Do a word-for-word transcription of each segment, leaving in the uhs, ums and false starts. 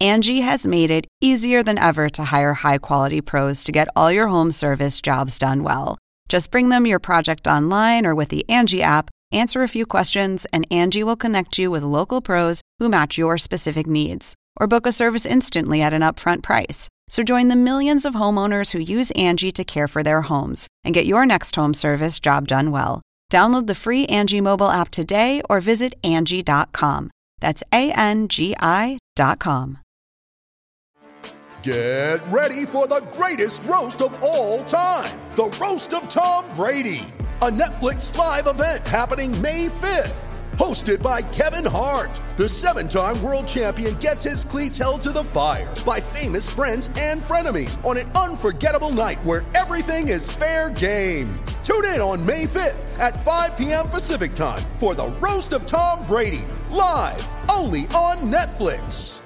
Angie has made it easier than ever to hire high-quality pros to get all your home service jobs done well. Just bring them your project online or with the Angie app, answer a few questions, and Angie will connect you with local pros who match your specific needs. Or book a service instantly at an upfront price. So join the millions of homeowners who use Angie to care for their homes and get your next home service job done well. Download the free Angie mobile app today or visit Angie dot com. That's A N G I dot com. Get ready for the greatest roast of all time, the Roast of Tom Brady, a Netflix live event happening May fifth. Hosted by Kevin Hart, the seven-time world champion gets his cleats held to the fire by famous friends and frenemies on an unforgettable night where everything is fair game. Tune in on May fifth at five p.m. Pacific time for the Roast of Tom Brady, live only on Netflix.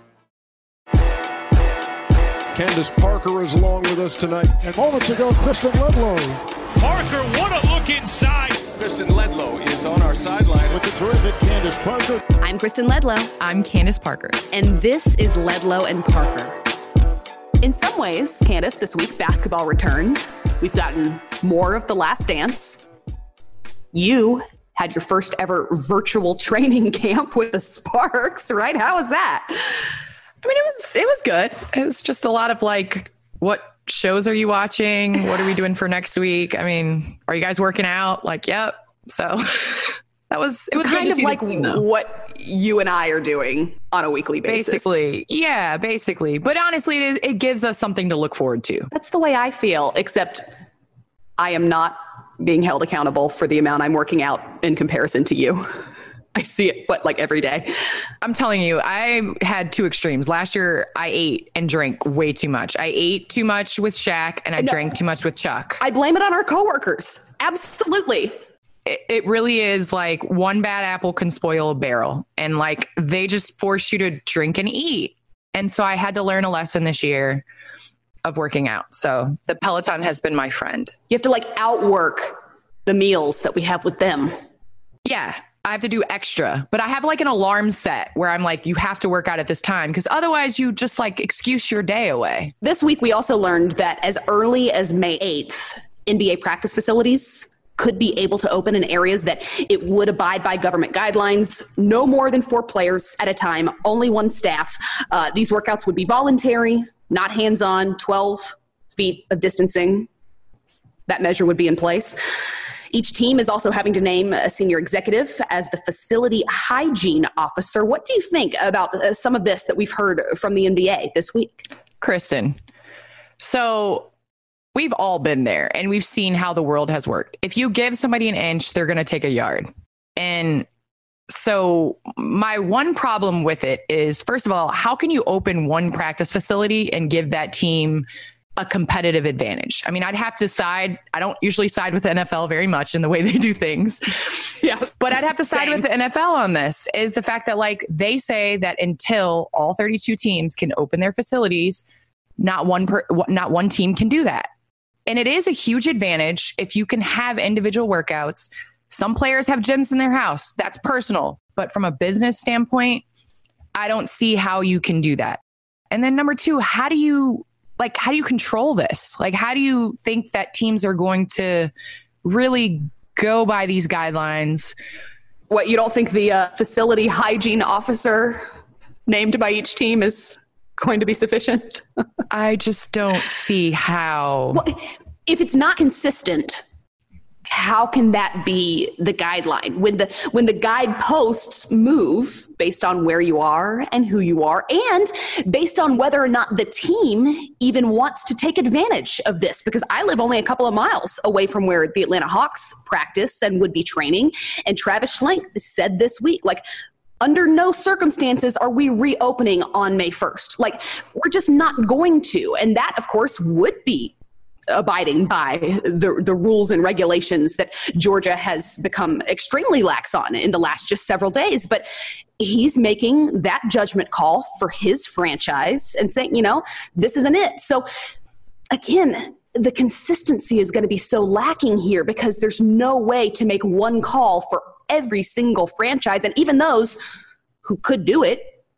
Candace Parker is along with us tonight. And moments ago, Kristen Ledlow. Parker, what a look inside. Kristen Ledlow is on our sideline with the terrific Candace Parker. I'm Kristen Ledlow. I'm Candace Parker. And this is Ledlow and Parker. In some ways, Candace, this week, basketball returned. We've gotten more of The Last Dance. You had your first ever virtual training camp with the Sparks, right? How was that? I mean, it was it was good. It was just a lot of like, what shows are you watching? What are we doing for next week? I mean, are you guys working out? Like, yep. So that was, it was kind good to of see like team, what you and I are doing on a weekly basis. Basically. Yeah, basically. But honestly, it, is, it gives us something to look forward to. That's the way I feel, except I am not being held accountable for the amount I'm working out in comparison to you. I see it, what, like every day? I'm telling you, I had two extremes. Last year, I ate and drank way too much. I ate too much with Shaq and I no, drank too much with Chuck. I blame it on our coworkers. Absolutely. It, it really is like one bad apple can spoil a barrel. And like, they just force you to drink and eat. And so I had to learn a lesson this year of working out. So the Peloton has been my friend. You have to like outwork the meals that we have with them. Yeah. I have to do extra, but I have like an alarm set where I'm like, you have to work out at this time because otherwise you just like excuse your day away. This week, we also learned that as early as May eighth, N B A practice facilities could be able to open in areas that it would abide by government guidelines. No more than four players at a time, only one staff. Uh, these workouts would be voluntary, not hands-on, twelve feet of distancing. That measure would be in place. Each team is also having to name a senior executive as the facility hygiene officer. What do you think about uh, some of this that we've heard from the N B A this week? Kristen, so we've all been there and we've seen how the world has worked. If you give somebody an inch, they're going to take a yard. And so my one problem with it is, first of all, how can you open one practice facility and give that team a competitive advantage? I mean, I'd have to side. I don't usually side with the N F L very much in the way they do things. Yeah. But I'd have to side Same. with the N F L on this is the fact that like they say that until all thirty-two teams can open their facilities, not one per, not one team can do that. And it is a huge advantage if you can have individual workouts. Some players have gyms in their house. That's personal. But from a business standpoint, I don't see how you can do that. And then number two, how do you Like, how do you control this? Like, how do you think that teams are going to really go by these guidelines? What, you don't think the uh, facility hygiene officer named by each team is going to be sufficient? I just don't see how. Well, if it's not consistent, how can that be the guideline when the when the guideposts move based on where you are and who you are and based on whether or not the team even wants to take advantage of this? Because I live only a couple of miles away from where the Atlanta Hawks practice and would be training. And Travis Schlenk said this week, like, under no circumstances are we reopening on May first. Like, we're just not going to. And that, of course, would be abiding by the the rules and regulations that Georgia has become extremely lax on in the last just several days. But he's making that judgment call for his franchise and saying, you know, this isn't it. So again, the consistency is going to be so lacking here because there's no way to make one call for every single franchise. And even those who could do it,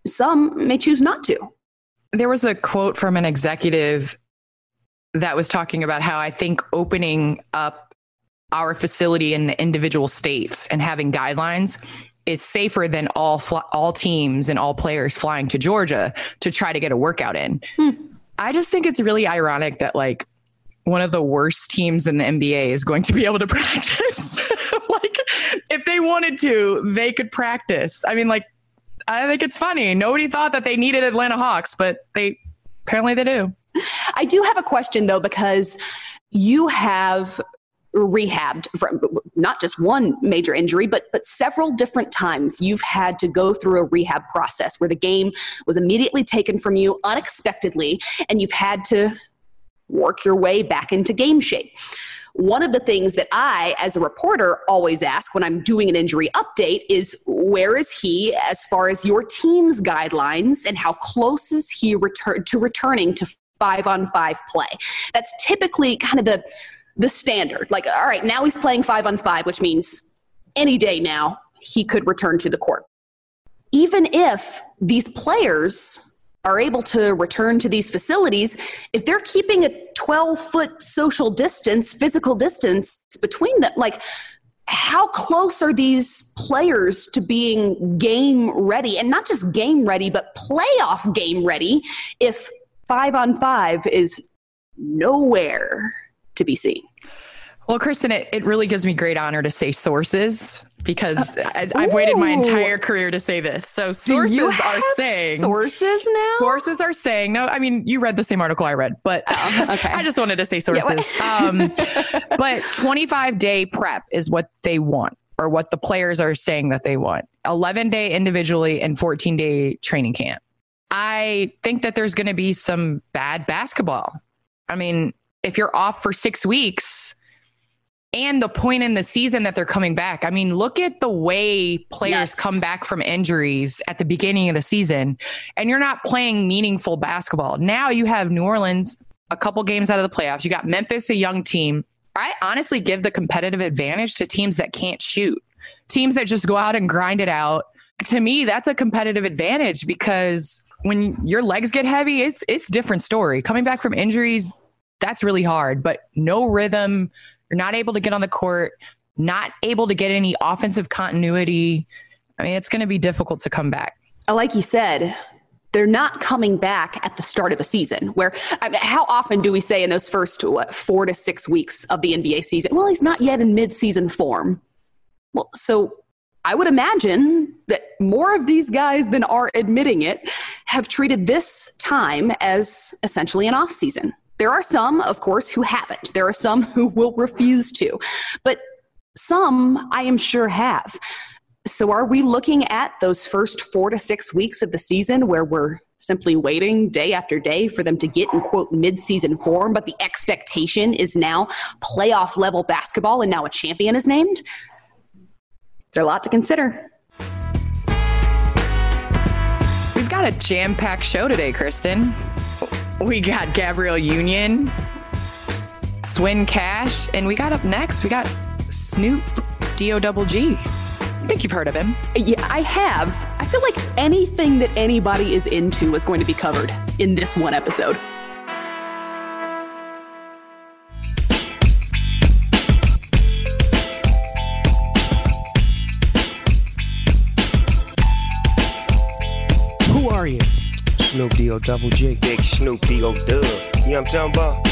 some may choose not to. There was a quote from an executive that was talking about how I think opening up our facility in the individual states and having guidelines is safer than all fl- all teams and all players flying to Georgia to try to get a workout in. Hmm. I just think it's really ironic that like one of the worst teams in the N B A is going to be able to practice. Like if they wanted to, they could practice. I mean, like, I think it's funny. Nobody thought that they needed Atlanta Hawks, but they apparently they do. I do have a question though, because you have rehabbed from not just one major injury, but but several different times you've had to go through a rehab process where the game was immediately taken from you unexpectedly, and you've had to work your way back into game shape. One of the things that I, as a reporter, always ask when I'm doing an injury update is, where is he as far as your team's guidelines, and how close is he return to returning to five-on-five play? That's typically kind of the the standard. Like, all right, now he's playing five-on-five, which means any day now he could return to the court. Even if these players are able to return to these facilities, if they're keeping a twelve-foot social distance, physical distance between them, like, how close are these players to being game ready? And not just game ready, but playoff game ready if five-on-five is nowhere to be seen? Well, Kristen, it, it really gives me great honor to say sources, because uh, I, I've waited my entire career to say this. So sources are saying sources now. Sources are saying no. I mean, you read the same article I read, but oh, okay. I just wanted to say sources. Yeah, um, but twenty-five day prep is what they want, or what the players are saying that they want. eleven day individually and fourteen day training camp. I think that there's going to be some bad basketball. I mean, if you're off for six weeks and the point in the season that they're coming back, I mean, look at the way players yes. come back from injuries at the beginning of the season, and you're not playing meaningful basketball. Now you have New Orleans a couple games out of the playoffs. You got Memphis, a young team. I honestly give the competitive advantage to teams that can't shoot, teams that just go out and grind it out. To me, that's a competitive advantage, because when your legs get heavy, it's it's a different story. Coming back from injuries, that's really hard, but no rhythm. You're not able to get on the court, not able to get any offensive continuity. I mean, it's going to be difficult to come back. Like you said, they're not coming back at the start of a season where, I mean, how often do we say in those first what, four to six weeks of the N B A season, well, he's not yet in mid-season form. Well, so I would imagine that more of these guys than are admitting it have treated this time as essentially an off season. There are some, of course, who haven't. There are some who will refuse to, but some I am sure have. So are we looking at those first four to six weeks of the season where we're simply waiting day after day for them to get in, quote, mid-season form, but the expectation is now playoff level basketball and now a champion is named? There's a lot to consider. We've got a jam-packed show today, Kristen. We got Gabrielle Union, Swin Cash, and we got up next, we got Snoop D O Double G. I think you've heard of him. Yeah, I have. I feel like anything that anybody is into is going to be covered in this one episode. Who are you? Snoop D O Double G. Big Snoop D O Dub. You know what I'm talking about?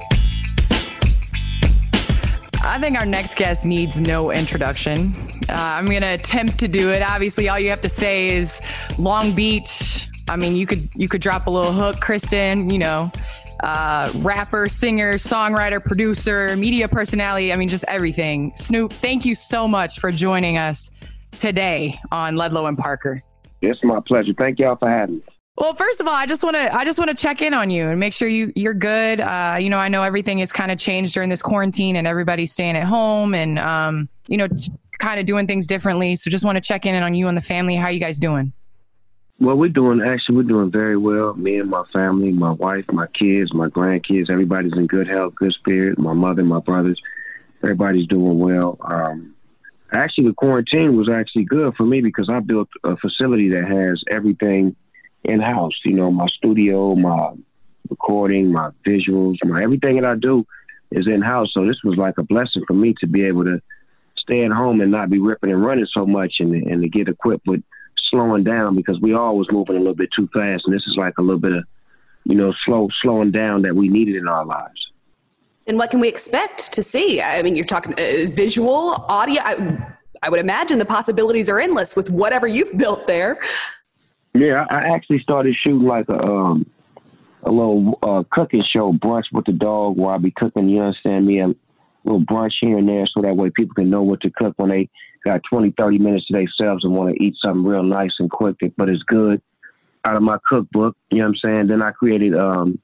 I think our next guest needs no introduction. Uh, I'm going to attempt to do it. Obviously, all you have to say is Long Beach. I mean, you could you could drop a little hook, Kristen, you know, uh, rapper, singer, songwriter, producer, media personality. I mean, just everything. Snoop, thank you so much for joining us today on Ledlow and Parker. It's my pleasure. Thank y'all for having me. Well, first of all, I just want to I just want to check in on you and make sure you you're good. Uh, you know, I know everything has kind of changed during this quarantine and everybody's staying at home and um, you know, kind of doing things differently. So just want to check in on you and the family. How are you guys doing? Well, we're doing actually we're doing very well. Me and my family, my wife, my kids, my grandkids, everybody's in good health, good spirit. My mother, my brothers, everybody's doing well. Um, actually, the quarantine was actually good for me because I built a facility that has everything in-house. You know, my studio, my recording, my visuals, my everything that I do is in-house. So this was like a blessing for me to be able to stay at home and not be ripping and running so much, and, and to get equipped with slowing down, because we all was moving a little bit too fast. And this is like a little bit of, you know, slow, slowing down that we needed in our lives. And what can we expect to see? I mean, you're talking uh, visual, audio. I, I would imagine the possibilities are endless with whatever you've built there. Yeah, I actually started shooting like a um, a little uh, cooking show, Brunch with the Dog, where I'll be cooking, you understand me, a little brunch here and there, so that way people can know what to cook when they got twenty, thirty minutes to themselves and want to eat something real nice and quick, but it's good, out of my cookbook, you know what I'm saying? Then I created um,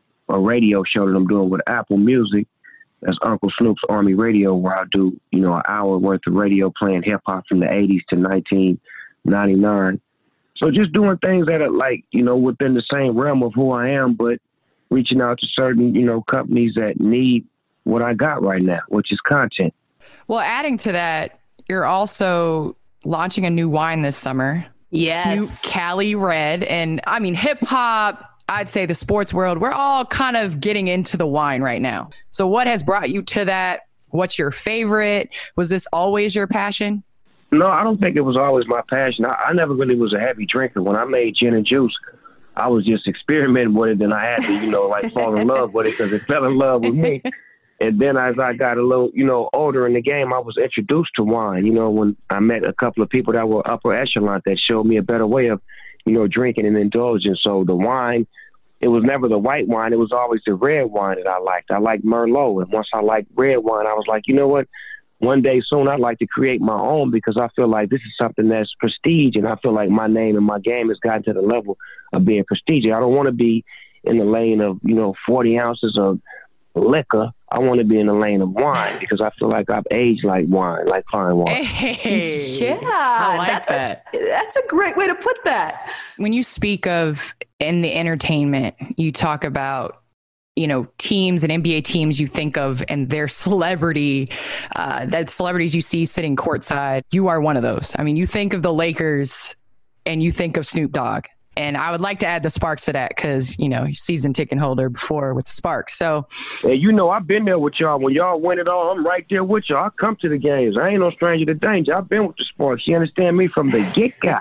a radio show that I'm doing with Apple Music. That's Uncle Snoop's Army Radio, where I do, you know, an hour worth of radio playing hip-hop from the eighties to nineteen ninety-nine. So just doing things that are like, you know, within the same realm of who I am, but reaching out to certain, you know, companies that need what I got right now, which is content. Well, adding to that, you're also launching a new wine this summer. Yes. Snoop Cali Red. And I mean, hip hop, I'd say the sports world, we're all kind of getting into the wine right now. So what has brought you to that? What's your favorite? Was this always your passion? No, I don't think it was always my passion. I, I never really was a heavy drinker. When I made gin and juice, I was just experimenting with it, and I had to, you know, like fall in love with it because it fell in love with me. And then as I got a little, you know, older in the game, I was introduced to wine. You know, when I met a couple of people that were upper echelon that showed me a better way of, you know, drinking and indulging. So the wine, it was never the white wine. It was always the red wine that I liked. I liked Merlot. And once I liked red wine, I was like, you know what? One day soon, I'd like to create my own, because I feel like this is something that's prestige, and I feel like my name and my game has gotten to the level of being prestigious. I don't want to be in the lane of, you know, forty ounces of liquor. I want to be in the lane of wine, because I feel like I've aged like wine, like fine wine. Hey, yeah, I like that's that. A, that's a great way to put that. When you speak of in the entertainment, you talk about, you know, teams and N B A teams you think of and their celebrity, uh, that celebrities you see sitting courtside. You are one of those. I mean, you think of the Lakers and you think of Snoop Dogg. And I would like to add the Sparks to that because, you know, season ticket holder before with the Sparks. So, hey, you know, I've been there with y'all. When y'all win it all, I'm right there with y'all. I come to the games. I ain't no stranger to danger. I've been with the Sparks. You understand me from the get-go.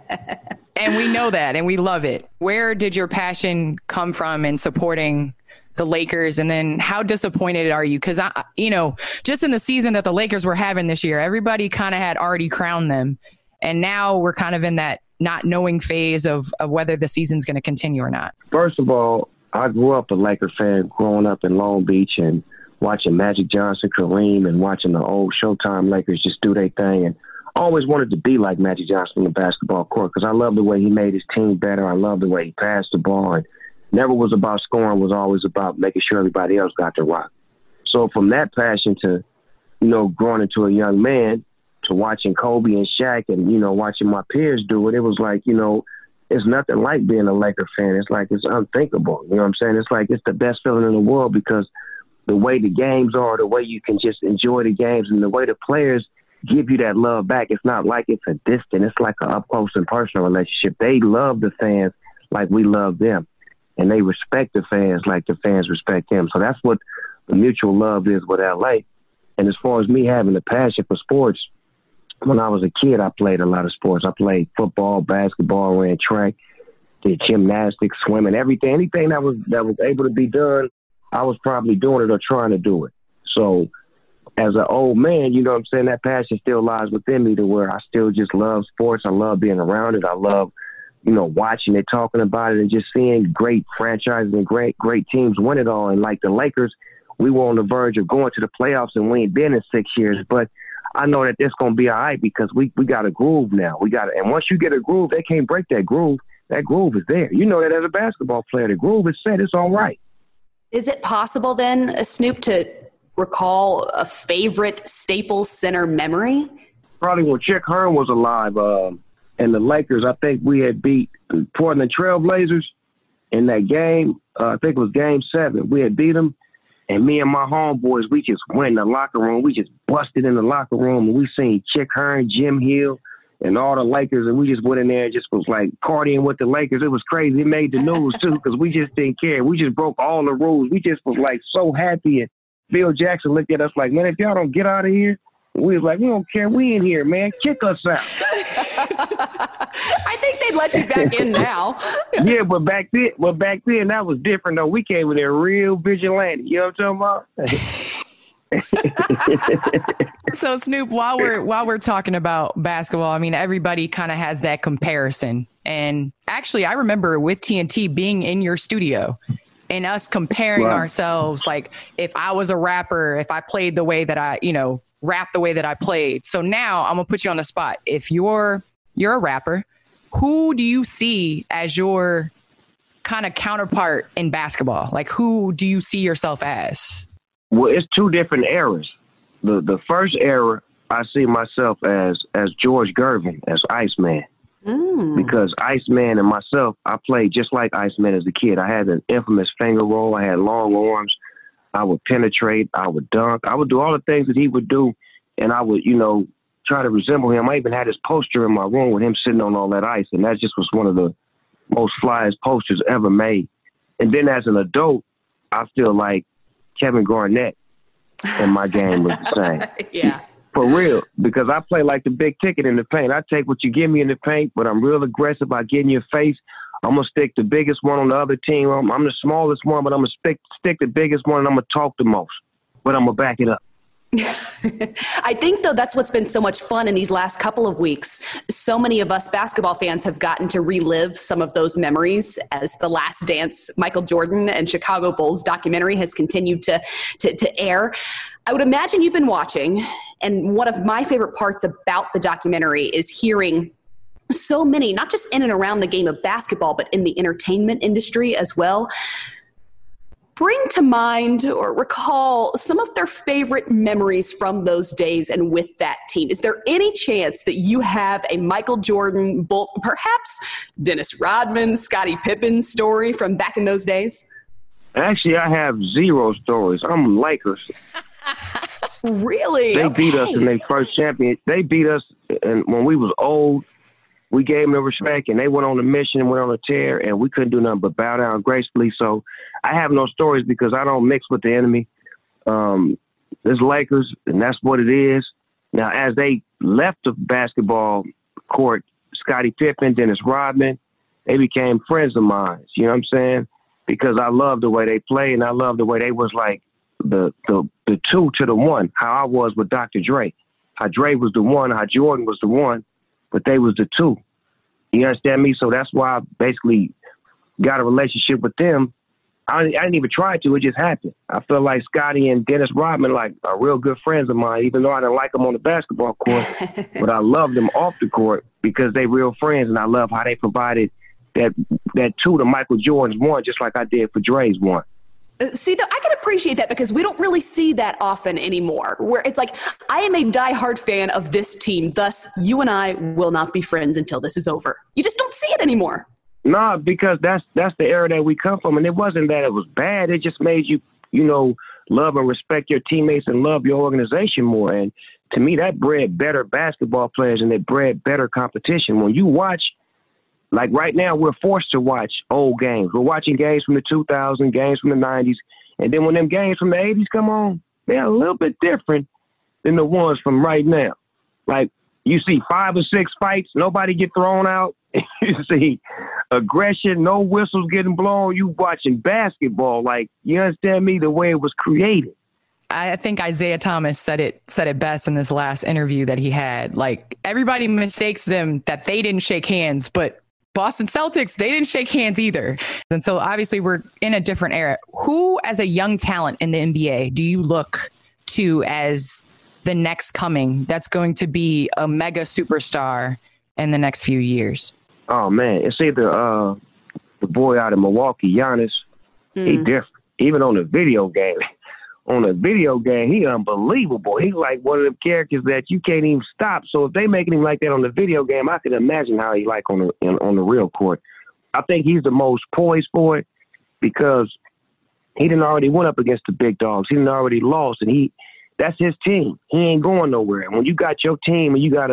And we know that, and we love it. Where did your passion come from in supporting the Lakers? And then how disappointed are you? Because, I, you know, just in the season that the Lakers were having this year, everybody kind of had already crowned them. And now we're kind of in that not knowing phase of, of whether the season's going to continue or not. First of all, I grew up a Laker fan growing up in Long Beach and watching Magic Johnson, Kareem, and watching the old Showtime Lakers just do their thing. And I always wanted to be like Magic Johnson on the basketball court because I love the way he made his team better. I love the way he passed the ball. And never was about scoring, was always about making sure everybody else got the rock. So from that passion to, you know, growing into a young man, to watching Kobe and Shaq and, you know, watching my peers do it, it was like, you know, it's nothing like being a Laker fan. It's like it's unthinkable. You know what I'm saying? It's like it's the best feeling in the world because the way the games are, the way you can just enjoy the games and the way the players give you that love back, it's not like it's a distant. It's like an up-close and personal relationship. They love the fans like we love them, and they respect the fans like the fans respect them. So that's what the mutual love is with L A. And as far as me having a passion for sports, when I was a kid, I played a lot of sports. I played football, basketball, ran track, did gymnastics, swimming, everything. Anything that was that was able to be done, I was probably doing it or trying to do it. So as an old man, you know what I'm saying, that passion still lies within me to where I still just love sports. I love being around it. I love, you know, watching it, talking about it, and just seeing great franchises and great, great teams win it all. And like the Lakers, we were on the verge of going to the playoffs and we ain't been in six years. But I know that it's going to be all right because we, we got a groove now. We got it. And once you get a groove, they can't break that groove. That groove is there. You know that as a basketball player, the groove is set. It's all right. Is it possible then, Snoop, to recall a favorite Staples Center memory? Probably when Chick Hearn was alive uh, and the Lakers, I think we had beat Portland Trail Blazers in that game. Uh, I think it was game seven. We had beat them. And me and my homeboys, we just went in the locker room. We just busted in the locker room, and we seen Chick Hearn, Jim Hill, and all the Lakers, and we just went in there and just was like partying with the Lakers. It was crazy. It made the news too because we just didn't care. We just broke all the rules. We just was like so happy. And Phil Jackson looked at us like, man, if y'all don't get out of here, we was like, we don't care. We in here, man. Kick us out. I think they'd let you back in now. Yeah, but back then, but back then that was different though. We came in there real vigilante. You know what I'm talking about? So Snoop, while we're while we're talking about basketball, I mean, everybody kind of has that comparison. And actually, I remember with T N T being in your studio and us comparing Wow. ourselves. Like, if I was a rapper, if I played the way that I, you know, rap the way that I played. So now I'm gonna put you on the spot. If you're you're a rapper, who do you see as your kind of counterpart in basketball? Like, who do you see yourself as? Well, it's two different eras. The the first era, I see myself as as George Gervin, as Iceman. Mm. Because Iceman and myself, I played just like Iceman as a kid. I had an infamous finger roll. I had long arms. I would penetrate. I would dunk. I would do all the things that he would do, and I would, you know, try to resemble him. I even had his poster in my room with him sitting on all that ice, and that just was one of the most flyest posters ever made. And then as an adult, I feel like Kevin Garnett and my game was the same. Yeah. For real, because I play like the big ticket in the paint. I take what you give me in the paint, but I'm real aggressive about getting your face. I'm going to stick the biggest one on the other team. I'm, I'm the smallest one, but I'm going to stick, stick the biggest one, and I'm going to talk the most. But I'm going to back it up. I think, though, that's what's been so much fun in these last couple of weeks. So many of us basketball fans have gotten to relive some of those memories as The Last Dance, Michael Jordan and Chicago Bulls documentary has continued to, to, to air. I would imagine you've been watching, and one of my favorite parts about the documentary is hearing so many, not just in and around the game of basketball, but in the entertainment industry as well, bring to mind or recall some of their favorite memories from those days and with that team. Is there any chance that you have a Michael Jordan, Bulls, perhaps Dennis Rodman, Scottie Pippen story from back in those days? Actually, I have zero stories. I'm Lakers. Really? They okay. beat us in their first champion. They beat us and when we was old. We gave them the respect, and they went on a mission and went on a tear, and we couldn't do nothing but bow down gracefully. So I have no stories because I don't mix with the enemy. Um, it's Lakers, and that's what it is. Now, as they left the basketball court, Scottie Pippen, Dennis Rodman, they became friends of mine. You know what I'm saying? Because I love the way they play, and I love the way they was like the the the two to the one, how I was with Doctor Dre. How Dre was the one, how Jordan was the one. But they was the two. You understand me? So that's why I basically got a relationship with them. I, I didn't even try to. It just happened. I feel like Scottie and Dennis Rodman like are real good friends of mine, even though I didn't like them on the basketball court. But I love them off the court because they real friends, and I love how they provided that that two to Michael Jordan's one, just like I did for Dre's one. See, though, I can appreciate that because we don't really see that often anymore, where it's like, I am a diehard fan of this team, thus you and I will not be friends until this is over. You just don't see it anymore. Nah, because that's that's the era that we come from, and it wasn't that it was bad. It just made you, you know, love and respect your teammates and love your organization more. And to me, that bred better basketball players, and it bred better competition. When you watch, like right now, we're forced to watch old games. We're watching games from the two thousands, games from the nineties. And then when them games from the eighties come on, they're a little bit different than the ones from right now. Like you see five or six fights, nobody get thrown out. You see aggression, no whistles getting blown. You watching basketball. Like, you understand me? The way it was created. I think Isaiah Thomas said it said it best in this last interview that he had. Like, everybody mistakes them that they didn't shake hands, but Boston Celtics, they didn't shake hands either. And so obviously we're in a different era. Who, as a young talent in the N B A, do you look to as the next coming that's going to be a mega superstar in the next few years? Oh, man, it's either uh, the boy out of Milwaukee, Giannis. Mm. He different. Even on the video game. On a video game, he unbelievable. He's like one of them characters that you can't even stop. So if they making him like that on the video game, I could imagine how he like on the in, on the real court. I think he's the most poised for it because he didn't already went up against the big dogs. He didn't already lost, and he that's his team. He ain't going nowhere. And when you got your team and you got a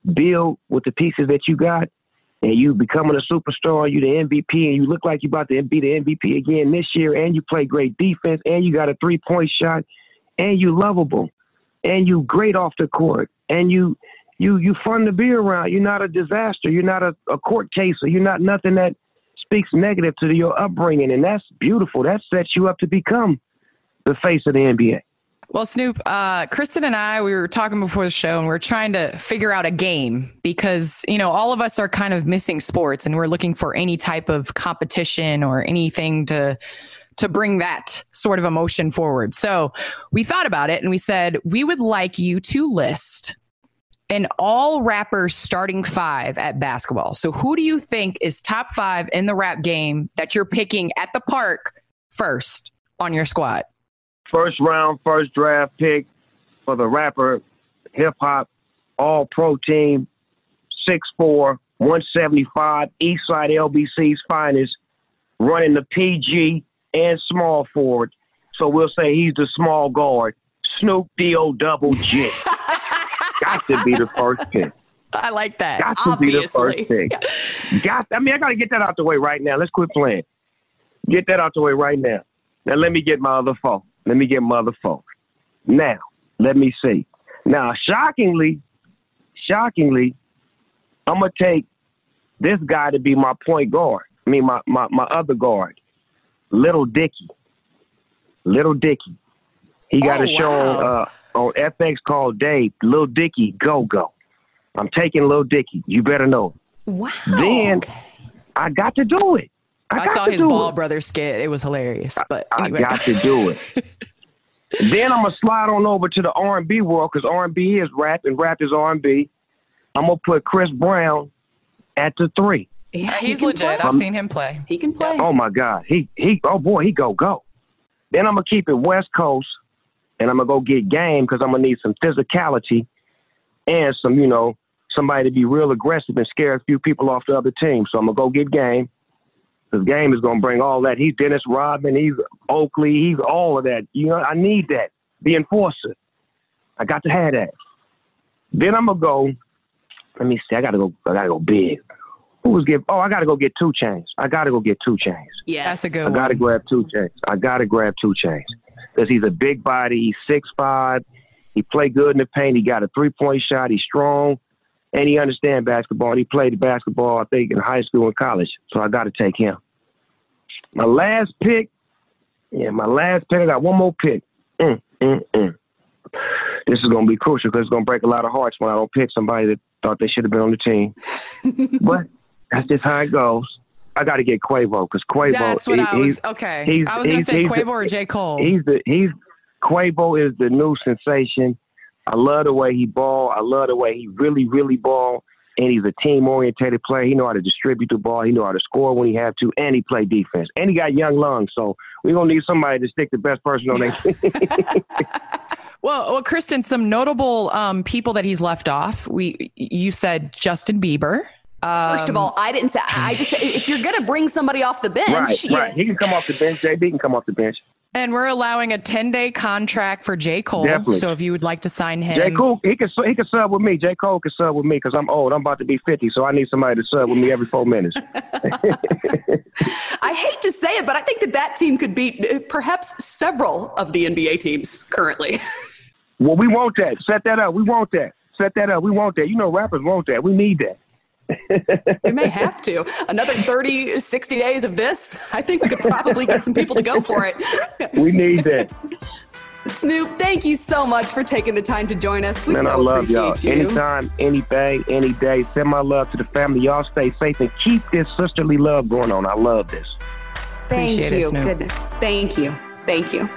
build with the pieces that you got, and you becoming a superstar, you the M V P, and you look like you about to be the M V P again this year, and you play great defense, and you got a three-point shot, and you lovable, and you great off the court, and you you you fun to be around. You're not a disaster. You're not a, a court chaser. You're not nothing that speaks negative to your upbringing, and that's beautiful. That sets you up to become the face of the N B A. Well, Snoop, uh, Kristen and I, we were talking before the show, and we're trying to figure out a game because, you know, all of us are kind of missing sports, and we're looking for any type of competition or anything to to bring that sort of emotion forward. So we thought about it, and we said we would like you to list an all rappers starting five at basketball. So who do you think is top five in the rap game that you're picking at the park first on your squad? First round, first draft pick for the rapper, hip-hop, all-pro team, six four, one seventy-five, Eastside L B C's finest, running the P G and small forward. So we'll say he's the small guard, Snoop D O Double G. Got to be the first pick. I like that. Got to Obviously. be the first pick. Yeah. Got. I mean, I got to get that out the way right now. Let's quit playing. Get that out the way right now. Now, let me get my other phone. Let me get my other phone. Now, let me see. Now, shockingly, shockingly, I'm going to take this guy to be my point guard. I mean, my, my, my other guard, Little Dicky. Little Dicky. He got oh, a show wow. uh, on F X called Dave, Little Dicky Go Go. I'm taking Little Dicky. You better know. Wow. Then I got to do it. I, I saw his Ball it. Brothers skit. It was hilarious. But anyway. I got to do it. Then I'm going to slide on over to the R and B world because R and B is rap and rap is R and B. I'm going to put Chris Brown at the three. Yeah, he's legit. Play. I've um, seen him play. He can play. Oh, my God. He, he, oh, boy, he go, go. Then I'm going to keep it West Coast, and I'm going to go get game because I'm going to need some physicality and some, you know, somebody to be real aggressive and scare a few people off the other team. So I'm going to go get game. This game is going to bring all that. He's Dennis Rodman. He's Oakley. He's all of that. You know, I need that. The enforcer. I got to have that. Then I'm going to go, let me see. I got to go, I got to go big. Who was give? Oh, I got to go get two Chainz. I got to go get two Chainz. Yes. That's a good I one. got to grab two Chainz. I got to grab two Chainz. Because he's a big body. He's six five. He played good in the paint. He got a three-point shot. He's strong. And he understands basketball. He played basketball, I think, in high school and college. So I got to take him. My last pick, yeah, my last pick, I got one more pick. Mm, mm, mm. This is going to be crucial because it's going to break a lot of hearts when I don't pick somebody that thought they should have been on the team. But that's just how it goes. I got to get Quavo because Quavo. That's what he, I was, okay. He's, I was going to say Quavo the, or J. Cole. He's the, he's, Quavo is the new sensation. I love the way he ball. I love the way he really, really ball. And he's a team-oriented player. He know how to distribute the ball. He know how to score when he have to. And he play defense. And he got young lungs. So we're going to need somebody to stick the best person on their team. Well, well, Kristen, some notable um, people that he's left off. We, you said Justin Bieber. Um, First of all, I didn't say. I just said if you're going to bring somebody off the bench, right, yeah. right. He can come off the bench. J B can come off the bench. And we're allowing a ten-day contract for J. Cole. Definitely. So if you would like to sign him. J. Cole, he can, he can sub with me. J. Cole can sub with me because I'm old. I'm about to be fifty, so I need somebody to sub with me every four minutes. I hate to say it, but I think that that team could beat perhaps several of the N B A teams currently. Well, we want that. Set that up. We want that. Set that up. We want that. You know, rappers want that. We need that. We may have to. Another thirty, sixty days of this. I think we could probably get some people to go for it. We need that. Snoop, thank you so much for taking the time to join us. We Man, so I love appreciate y'all. you. Anytime, any day, any day. Send my love to the family. Y'all stay safe and keep this sisterly love going on. I love this. Thank Appreciate you. it, Snoop. Goodness. Thank you. Thank you.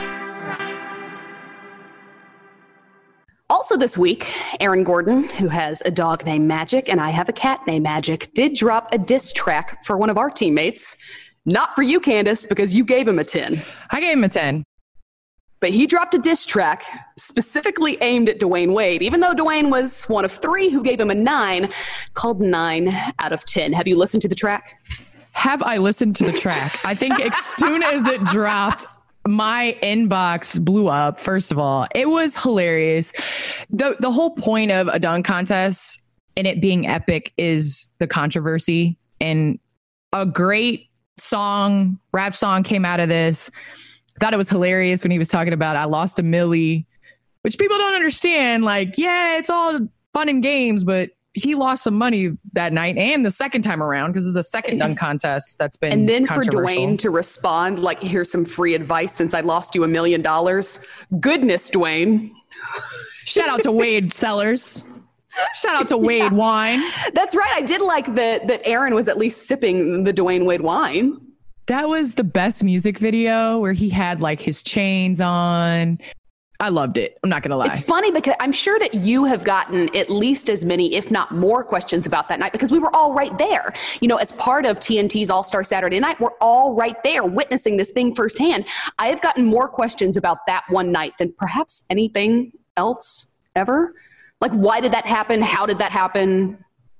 Also this week, Aaron Gordon, who has a dog named Magic, and I have a cat named Magic, did drop a diss track for one of our teammates. Not for you, Candace, because you gave him a ten. I gave him a ten. But he dropped a diss track specifically aimed at Dwayne Wade, even though Dwayne was one of three who gave him a nine, called nine out of ten. Have you listened to the track? Have I listened to the track? I think as soon as it dropped, my inbox blew up. First of all, it was hilarious. The the whole point of a dunk contest and it being epic is the controversy. And a great song, rap song came out of this. Thought it was hilarious when he was talking about I lost a milli, which people don't understand. Like, yeah, it's all fun and games, but he lost some money that night and the second time around because it's a second dunk contest that's been and then for Dwayne to respond like, here's some free advice since I lost you a million dollars. Goodness, Dwayne. Shout out to Wade Sellers. Shout out to Wade yeah. Wine. That's right. I did like that that Aaron was at least sipping the Dwayne Wade wine. That was the best music video where he had like his chains on. I loved it. I'm not going to lie. It's funny because I'm sure that you have gotten at least as many, if not more, questions about that night because we were all right there. You know, as part of T N T's All-Star Saturday Night, we're all right there witnessing this thing firsthand. I have gotten more questions about that one night than perhaps anything else ever. Like, why did that happen? How did that happen?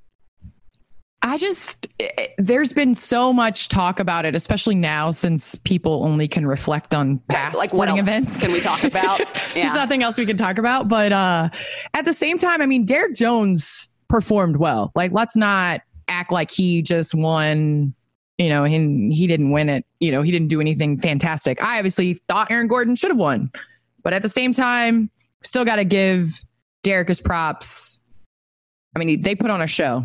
I just, it, there's been so much talk about it, especially now since people only can reflect on past like what sporting else events. Can we talk about? There's yeah. nothing else we can talk about. But uh, at the same time, I mean, Derek Jones performed well. Like, let's not act like he just won, you know, he, he didn't win it. You know, he didn't do anything fantastic. I obviously thought Aaron Gordon should have won. But at the same time, still got to give Derek his props. I mean, they put on a show.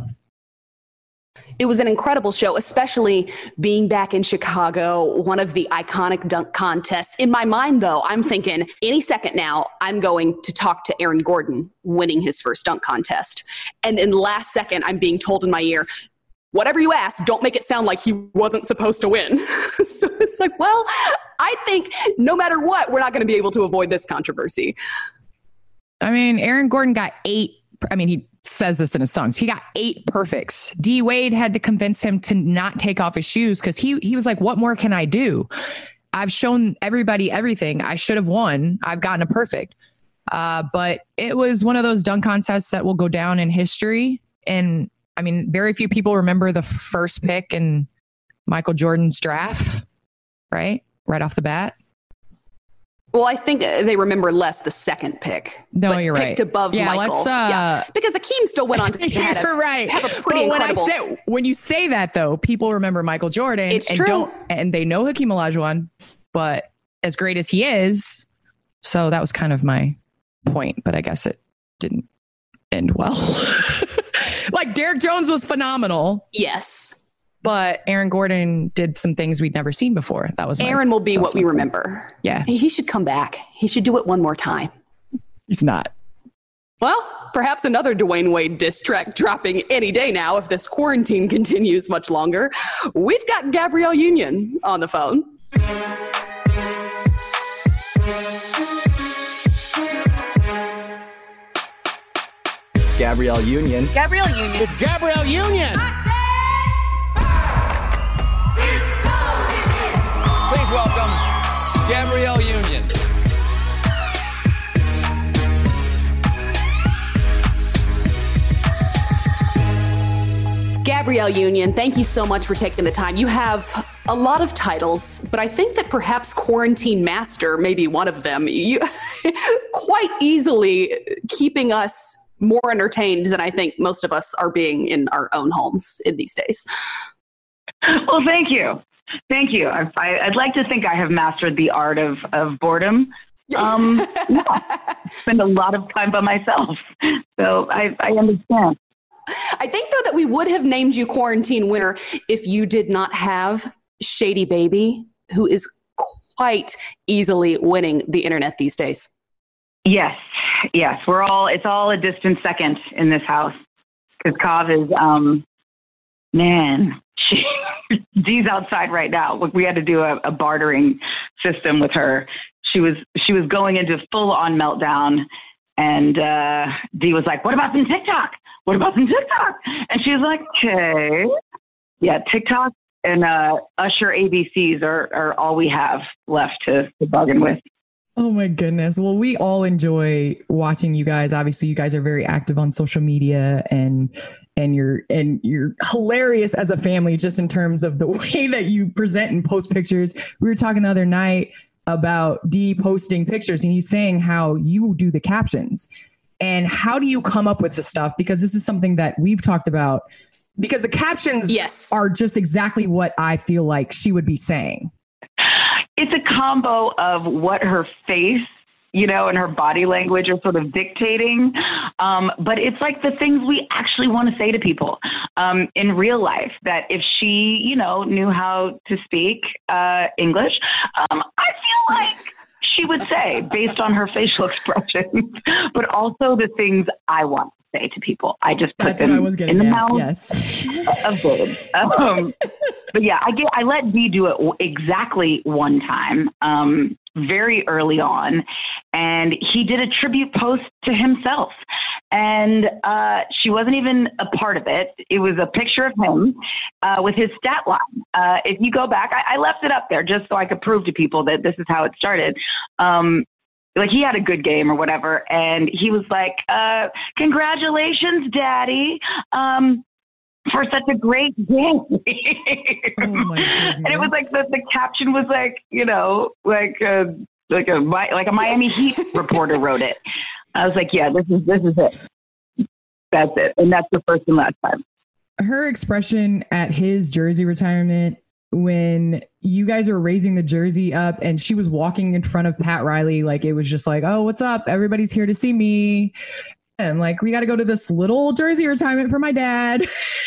It was an incredible show, especially being back in Chicago, one of the iconic dunk contests. In my mind, though, I'm thinking any second now, I'm going to talk to Aaron Gordon winning his first dunk contest. And in the last second, I'm being told in my ear, whatever you ask, don't make it sound like he wasn't supposed to win. So it's like, well, I think no matter what, we're not going to be able to avoid this controversy. I mean, Aaron Gordon got eight. I mean, he says this in his songs. He got eight perfects. D Wade had to convince him to not take off his shoes because he he was like, what more can I do? I've shown everybody everything. I should have won. I've gotten a perfect. Uh, but it was one of those dunk contests that will go down in history. And I mean, very few people remember the first pick in Michael Jordan's draft, right? Right off the bat. Well, I think they remember less the second pick. No, you're picked right. above yeah, Michael. Let's, uh, yeah, because Akeem still went on to have a, right. have a pretty but incredible. When, I say, when you say that, though, people remember Michael Jordan. It's and true. Don't, and they know Hakeem Olajuwon, but as great as he is, so that was kind of my point, but I guess it didn't end well. Like, Derek Jones was phenomenal. Yes. But Aaron Gordon did some things we'd never seen before. That was my, Aaron will be what we point. remember. Yeah. He should come back. He should do it one more time. He's not. Well, perhaps another Dwayne Wade diss track dropping any day now if this quarantine continues much longer. We've got Gabrielle Union on the phone. Gabrielle Union. Gabrielle Union. It's Gabrielle Union. Please welcome Gabrielle Union. Gabrielle Union, thank you so much for taking the time. You have a lot of titles, but I think that perhaps Quarantine Master may be one of them. You quite easily keeping us more entertained than I think most of us are being in our own homes in these days. Well, thank you. Thank you. I, I, I'd like to think I have mastered the art of, of boredom. Um, yeah, spend a lot of time by myself. So I, I understand. I think, though, that we would have named you Quarantine Winner if you did not have Shady Baby, who is quite easily winning the internet these days. Yes. Yes. We're all, it's all a distant second in this house. Because Kav is, um, man, she, Dee's outside right now. Look, we had to do a, a bartering system with her. She was, she was going into full on meltdown. And uh, Dee was like, what about some TikTok? What about some TikTok? And she was like, okay. Yeah, TikTok and uh, Usher A B Cs are, are all we have left to, to bargain with. Oh my goodness. Well, we all enjoy watching you guys. Obviously, you guys are very active on social media and and you're and you're hilarious as a family just in terms of the way that you present and post pictures. We were talking the other night about Dee posting pictures and he's saying how you do the captions. And how do you come up with this stuff? Because this is something that we've talked about, because the captions yes. are just exactly what I feel like she would be saying. It's a combo of what her face, you know, and her body language are sort of dictating. Um, but it's like the things we actually want to say to people um, in real life, that if she, you know, knew how to speak uh, English, um, I feel like she would say, based on her facial expressions, but also the things I want to say to people. I just put That's them what I was getting in the at. mouth Yes. of babes. Um, but yeah, I get, I let Dee do it exactly one time, um, very early on, and he did a tribute post to himself. And uh, she wasn't even a part of it. It was a picture of him uh, with his stat line. Uh, if you go back, I, I left it up there just so I could prove to people that this is how it started. Um, like he had a good game or whatever. And he was like, uh, congratulations, Daddy. Um, for such a great game. Oh my goodness. And it was like the, the caption was like, you know, like a, like a like a Miami Heat reporter wrote it. I was like, yeah, this is this is it. That's it. And that's the first and last time. Her expression at his jersey retirement when you guys were raising the jersey up and she was walking in front of Pat Riley, like it was just like, oh, what's up? Everybody's here to see me. And like, we got to go to this little jersey retirement for my dad.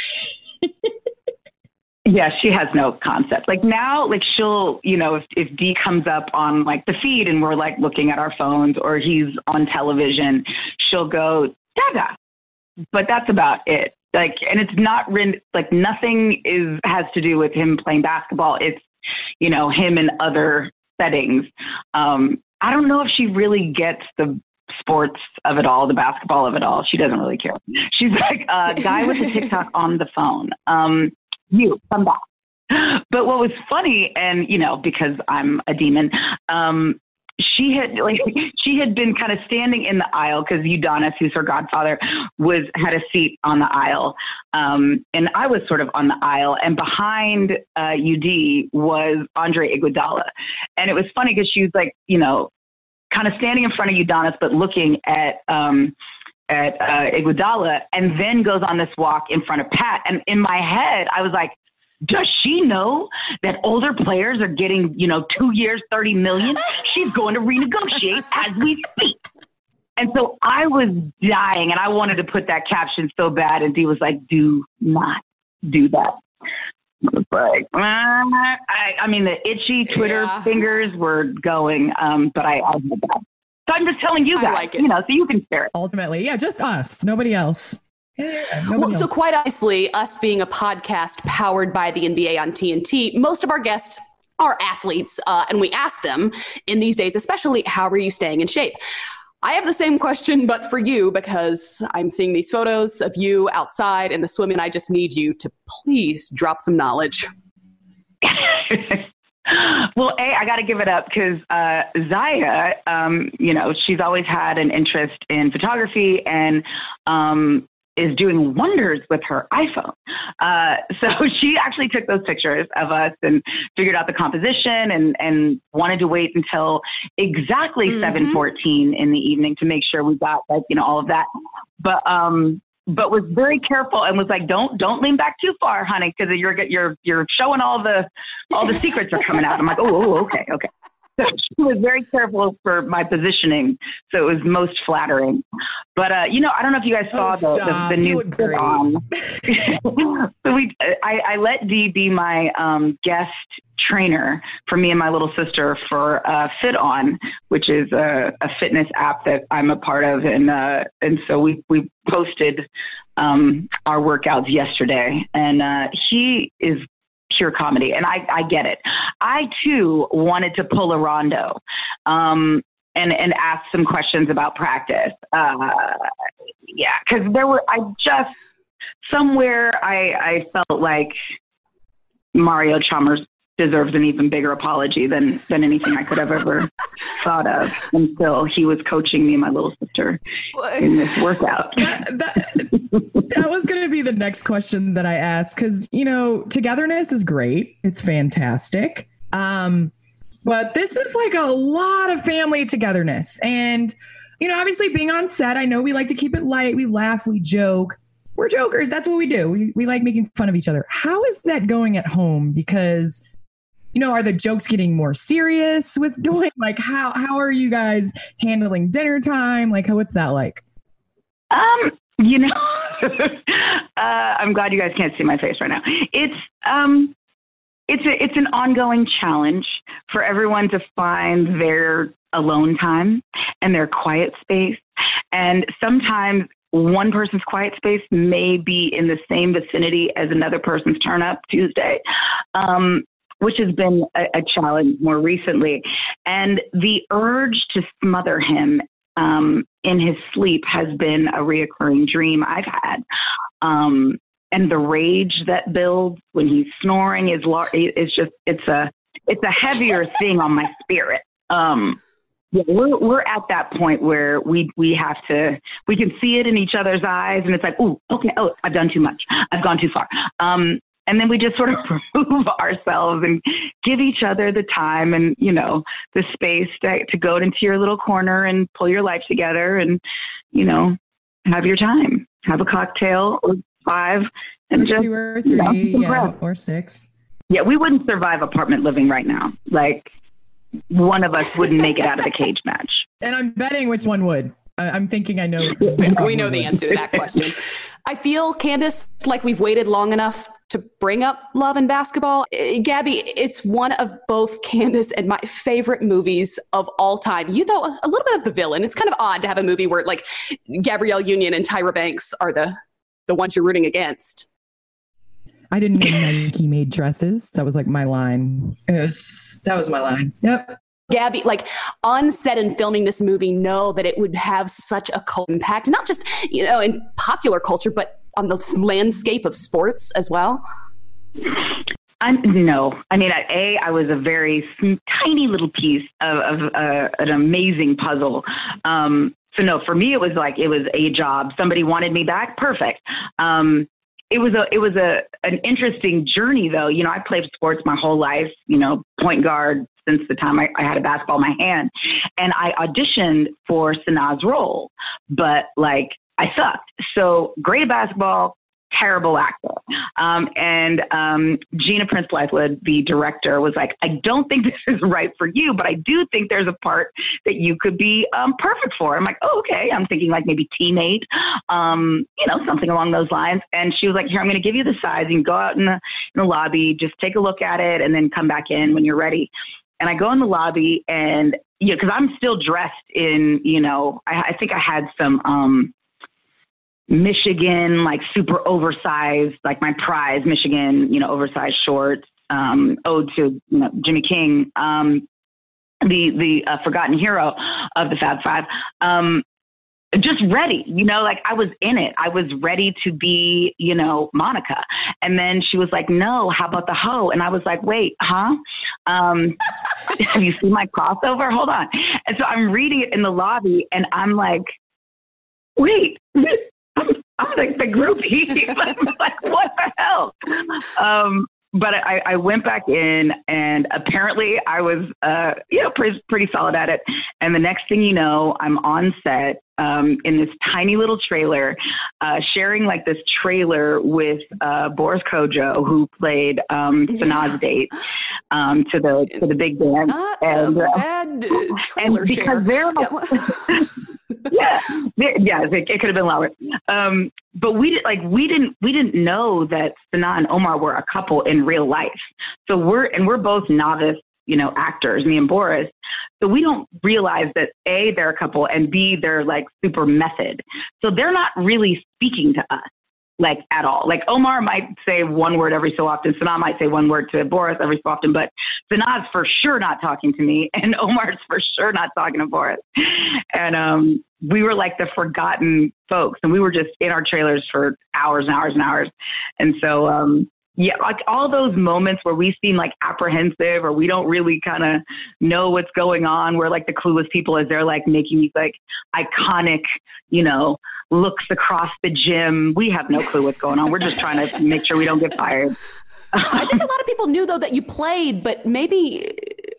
Yeah, she has no concept. Like now, like she'll, you know, if, if Dee comes up on like the feed and we're like looking at our phones or he's on television, she'll go, Dada. But that's about it. Like, and it's not like nothing is, has to do with him playing basketball. It's, you know, him in other settings. Um, I don't know if she really gets the sports of it all, the basketball of it all. She doesn't really care. She's like a uh, guy with a TikTok on the phone. Um, you come back. But what was funny, and you know, because I'm a demon, um, she had like she had been kind of standing in the aisle because Udonis, who's her godfather, was had a seat on the aisle, um, and I was sort of on the aisle, and behind uh, U D was Andre Iguodala, and it was funny because she was like, you know, kind of standing in front of Udonis, but looking at um, at uh, Iguodala, and then goes on this walk in front of Pat. And in my head, I was like, does she know that older players are getting, you know, two years, thirty million? She's going to renegotiate as we speak. And so I was dying, and I wanted to put that caption so bad. And Dee was like, do not do that. I was like, uh, I, I mean, the itchy Twitter yeah. fingers were going, um, but I, I did that. So I'm just telling you guys, like you know, so you can share it. Ultimately, yeah, just us, nobody else. Yeah, nobody well, else. so quite honestly, us being a podcast powered by the N B A on T N T, most of our guests are athletes, uh, and we ask them in these days, especially, how are you staying in shape? I have the same question, but for you, because I'm seeing these photos of you outside in the swim, and I just need you to please drop some knowledge. Well, A, I got to give it up because uh, Zaya, um, you know, she's always had an interest in photography and um, is doing wonders with her iPhone. Uh, so she actually took those pictures of us and figured out the composition and, and wanted to wait until exactly mm-hmm. seven fourteen in the evening to make sure we got, like, you know, all of that. But um, but was very careful and was like, don't don't lean back too far, honey, because you're you're you're showing all the all the secrets are coming out. I'm like, oh, oh okay, okay. So she was very careful for my positioning, so it was most flattering. But uh, you know, I don't know if you guys saw oh, the, the the new fit on. So we, I, I let Dee be my um, guest trainer for me and my little sister for uh, Fit On, which is a, a fitness app that I'm a part of, and uh, and so we we posted um, our workouts yesterday, and uh, he is pure comedy, and I, I get it. I too wanted to pull a Rondo um, and and ask some questions about practice. Uh, yeah, because there were I just somewhere I I felt like Mario Chalmers deserves an even bigger apology than than anything I could have ever thought of until he was coaching me and my little sister in this workout. That, that, that was going to be the next question that I asked, because, you know, togetherness is great. It's fantastic. Um, but this is like a lot of family togetherness. And, you know, obviously being on set, I know we like to keep it light. We laugh, we joke. We're jokers. That's what we do. We we like making fun of each other. How is that going at home? Because, you know, are the jokes getting more serious with doing, like, how, how are you guys handling dinner time? Like, how, what's that like? Um, you know, uh, I'm glad you guys can't see my face right now. It's, um, it's a, it's an ongoing challenge for everyone to find their alone time and their quiet space. And sometimes one person's quiet space may be in the same vicinity as another person's turn up Tuesday, um, which has been a, a challenge more recently. And the urge to smother him um, in his sleep has been a reoccurring dream I've had. Um, and the rage that builds when he's snoring is lar- is just, it's a, it's a heavier thing on my spirit. Um, Yeah, we're we're at that point where we we have to, we can see it in each other's eyes, and it's like, oh, okay, oh, I've done too much, I've gone too far, um, and then we just sort of remove ourselves and give each other the time and, you know, the space to, to go into your little corner and pull your life together and, you know, have your time, have a cocktail or five, and or just two or three, you know, yeah, or six. Yeah, we wouldn't survive apartment living right now, like. One of us wouldn't make it out of the cage match. And I'm betting which one would. I- I'm thinking I know. We know the answer to that question. I feel, Candace, like we've waited long enough to bring up Love and Basketball. Uh, Gabby, it's one of both Candace and my favorite movies of all time. You, though, a little bit of the villain. It's kind of odd to have a movie where, like, Gabrielle Union and Tyra Banks are the, the ones you're rooting against. I didn't know Nike made dresses. That was like my line. It was, that was my line. Yep. Gabby, like on set and filming this movie, know that it would have such a cult impact, not just, you know, in popular culture, but on the landscape of sports as well? I'm, no. I mean, I, A, I was a very tiny little piece of, of uh, an amazing puzzle. Um, so no, for me, it was like, it was a job. Somebody wanted me back. Perfect. Um, It was a it was a an interesting journey, though. You know, I played sports my whole life, you know, point guard since the time I, I had a basketball in my hand. And I auditioned for Sanaa's role, but like I sucked. So great at basketball, terrible actor. Um, and um, Gina Prince Blythewood, the director, was like, I don't think this is right for you, but I do think there's a part that you could be um, perfect for. I'm like, oh, okay. I'm thinking like maybe teammate, um, you know, something along those lines. And she was like, here, I'm going to give you the size. You can go out in the, in the lobby, just take a look at it, and then come back in when you're ready. And I go in the lobby, and, you know, because I'm still dressed in, you know, I, I think I had some, um, Michigan, like super oversized, like my prize Michigan, you know, oversized shorts, um, ode to, you know, Jimmy King, um, the, the uh, forgotten hero of the Fab Five, um, just ready, you know, like I was in it. I was ready to be, you know, Monica. And then she was like, no, how about the hoe? And I was like, wait, huh? Um, have you seen my crossover? Hold on. And so I'm reading it in the lobby, and I'm like, wait, I'm, I'm like the groupie. I'm like, what the hell? Um, but I, I went back in, and apparently I was, uh, you know, pretty, pretty solid at it. And the next thing you know, I'm on set um, in this tiny little trailer, uh, sharing like this trailer with uh, Boris Kodjoe, who played um, Sanaa's date um, to the to the big band. Not and, a uh, bad uh, trailer and because share. they're yeah, yeah, it, it could have been louder. Um, but we did like we didn't we didn't know that Sanaa and Omar were a couple in real life. So we're and we're both novice, you know, actors, me and Boris. So we don't realize that A, they're a couple, and B, they're like super method. So they're not really speaking to us like at all. Like Omar might say one word every so often. Sanaa might say one word to Boris every so often, but Sanaa's for sure not talking to me, and Omar's for sure not talking to Boris. And um, we were like the forgotten folks, and we were just in our trailers for hours and hours and hours. And so, um, yeah, like all those moments where we seem like apprehensive, or we don't really kind of know what's going on. We're like the clueless people as they're like making these like iconic, you know, looks across the gym. We have no clue what's going on. We're just trying to make sure we don't get fired. I think a lot of people knew, though, that you played, but maybe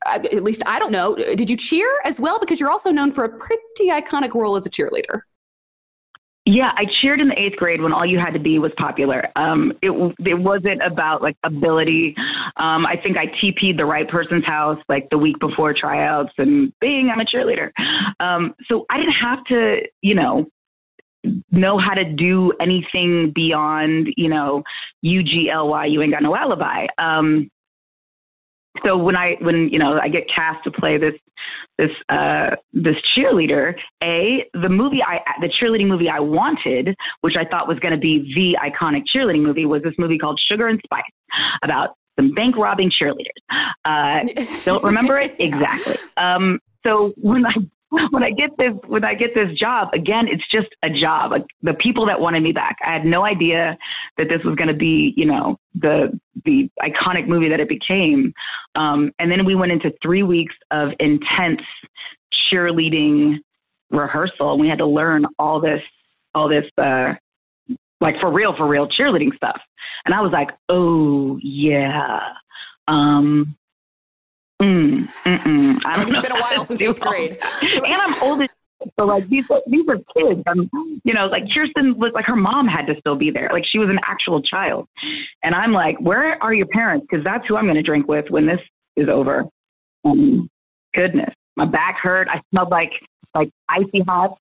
at least I don't know, did you cheer as well? Because you're also known for a pretty iconic role as a cheerleader. Yeah, I cheered in the eighth grade when all you had to be was popular. Um, it it wasn't about like ability. Um, I think I T P'd the right person's house like the week before tryouts and bing, I'm a cheerleader. Um, so I didn't have to, you know, know how to do anything beyond, you know, U G L Y, you ain't got no alibi. Um, so when I, when, you know, I get cast to play this, this, uh, this cheerleader, a, the movie I, the cheerleading movie I wanted, which I thought was going to be the iconic cheerleading movie, was this movie called Sugar and Spice about some bank robbing cheerleaders. Uh, don't remember it? Exactly. Um, so when I, When I get this, when I get this job, again, it's just a job. Like the people that wanted me back, I had no idea that this was going to be, you know, the the iconic movie that it became. Um, and then we went into three weeks of intense cheerleading rehearsal, and we had to learn all this, all this, uh, like for real, for real cheerleading stuff. And I was like, oh yeah. Um, Mm, mm-mm. I don't it's know been a while since eighth grade. And I'm older, so like these are, these are kids. I'm, you know, like Kirsten was like her mom had to still be there, like she was an actual child. And I'm like, where are your parents? Because that's who I'm going to drink with when this is over. Um, goodness, my back hurt. I smelled like like icy hot.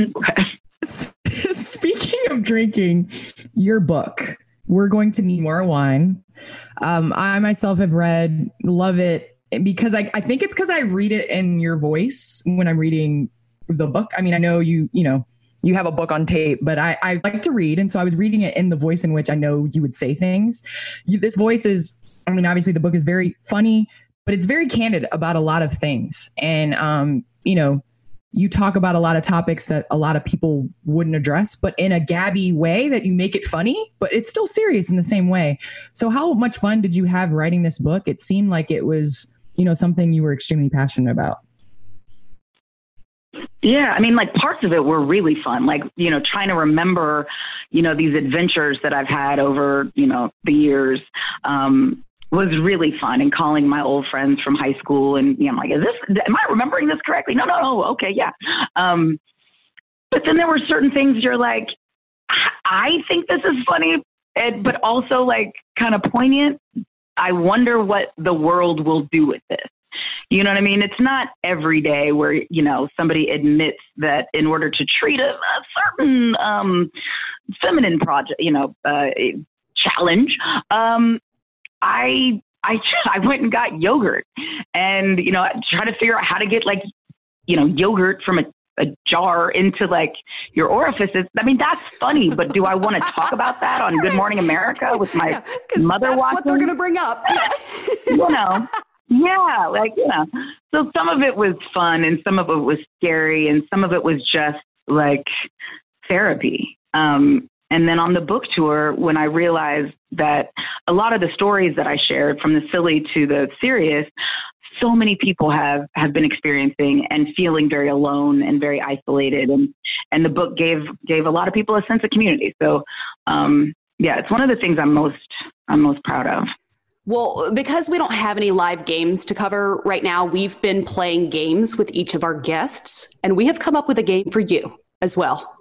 Speaking of drinking, your book, We're Going to Need More Wine. Um, I myself have read, love it. Because I, I think it's because I read it in your voice when I'm reading the book. I mean, I know you, you know, you have a book on tape, but I, I like to read. And so I was reading it in the voice in which I know you would say things. You, this voice is, I mean, obviously the book is very funny, but it's very candid about a lot of things. And, um, you know, you talk about a lot of topics that a lot of people wouldn't address, but in a Gabby way that you make it funny, but it's still serious in the same way. So how much fun did you have writing this book? It seemed like it was, you know, something you were extremely passionate about. Yeah. I mean, like parts of it were really fun. Like, you know, trying to remember, you know, these adventures that I've had over, you know, the years, um, was really fun, and calling my old friends from high school. And you know, I'm like, is this, am I remembering this correctly? No, no, no. Okay. Yeah. Um, but then there were certain things you're like, I think this is funny, and, but also like kind of poignant. I wonder what the world will do with this. You know what I mean? It's not every day where, you know, somebody admits that in order to treat a, a certain um, feminine project, you know, uh, challenge, um, I, I, I went and got yogurt, and, you know, I tried to figure out how to get like, you know, yogurt from a, a jar into like your orifices. I mean, that's funny, but do I want to talk about that on Good Morning America with my yeah, mother that's watching? What they're going to bring up. You know, yeah, like, you know, so some of it was fun and some of it was scary and some of it was just like therapy. Um, and then on the book tour, when I realized that a lot of the stories that I shared, from the silly to the serious, so many people have, have been experiencing and feeling very alone and very isolated. And, and the book gave, gave a lot of people a sense of community. So, um, yeah, it's one of the things I'm most, I'm most proud of. Well, because we don't have any live games to cover right now, we've been playing games with each of our guests, and we have come up with a game for you as well.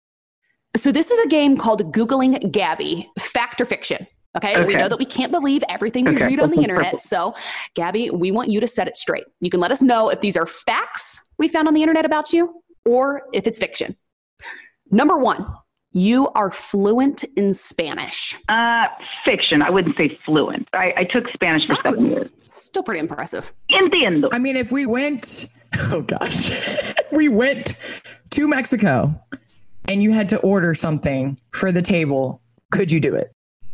So this is a game called Googling Gabby, fact or fiction. Okay? okay. We know that we can't believe everything we okay. read on the internet. So, Gabby, we want you to set it straight. You can let us know if these are facts we found on the internet about you or if it's fiction. Number one, you are fluent in Spanish. Uh, fiction. I wouldn't say fluent. I, I took Spanish for seven years. Still pretty impressive. Entiendo. I mean, if we went, oh gosh, if we went to Mexico and you had to order something for the table, could you do it?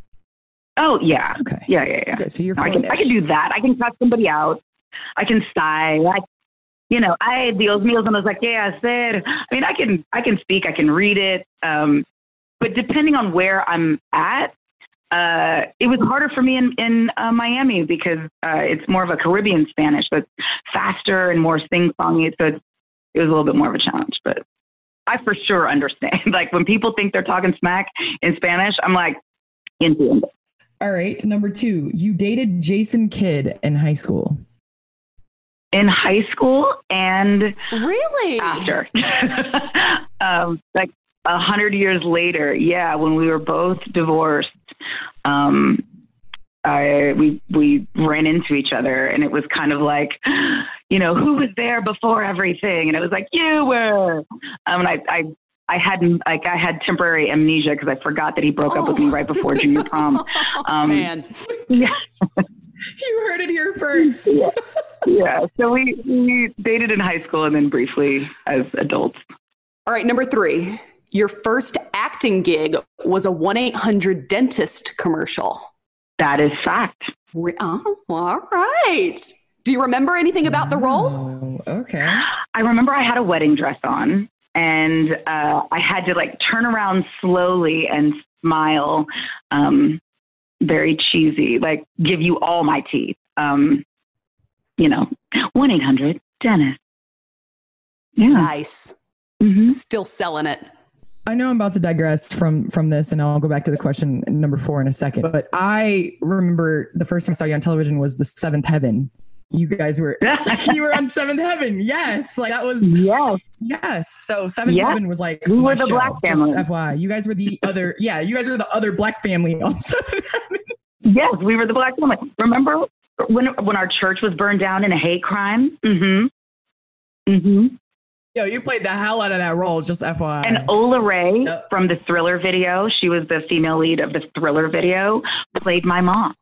Oh, yeah. Okay. Yeah, yeah, yeah. Okay, so you're I can, I can do that. I can cut somebody out. I can sigh. I, you know, I, Dios míos, and I was like, yeah, I said, I mean, I can, I can speak, I can read it. Um, but depending on where I'm at, uh, it was harder for me in, in uh, Miami because uh, it's more of a Caribbean Spanish, but faster and more sing-songy. So it's, it was a little bit more of a challenge, but I for sure understand. Like when people think they're talking smack in Spanish, I'm like, entiendo. All right. Number two, you dated Jason Kidd in high school. in high school and really after, um, like a hundred years later. Yeah. When we were both divorced, um, I, we, we ran into each other, and it was kind of like, you know, who was there before everything? And it was like, you were, um, and I, I, I hadn't, like, I had temporary amnesia because I forgot that he broke oh. up with me right before junior prom. Um, Man. Yeah. You heard it here first. Yeah. Yeah. So we, we dated in high school and then briefly as adults. All right. Number three, your first acting gig was a one eight hundred dentist commercial. That is fact. Oh, all right. Do you remember anything about the role? Oh, okay. I remember I had a wedding dress on, and uh, I had to like turn around slowly and smile. Um, very cheesy, like give you all my teeth. Um, you know, one eight hundred dentist. Yeah. Nice. Mm-hmm. Still selling it. I know I'm about to digress from from this, and I'll go back to the question number four in a second. But I remember the first time I saw you on television was The Seventh Heaven. You guys were you were on Seventh Heaven, yes. Like that was yes, yes. So Seventh yes. Heaven was like we were the show, Black family. Just F Y I, you guys were the other. Yeah, you guys were the other Black family on Seventh Heaven. Yes, we were the Black family. Remember when when our church was burned down in a hate crime? Mm-hmm. Mm-hmm. Yo, you played the hell out of that role, just F Y I. And Ola Ray yep. from the Thriller video, she was the female lead of the Thriller video, played my mom.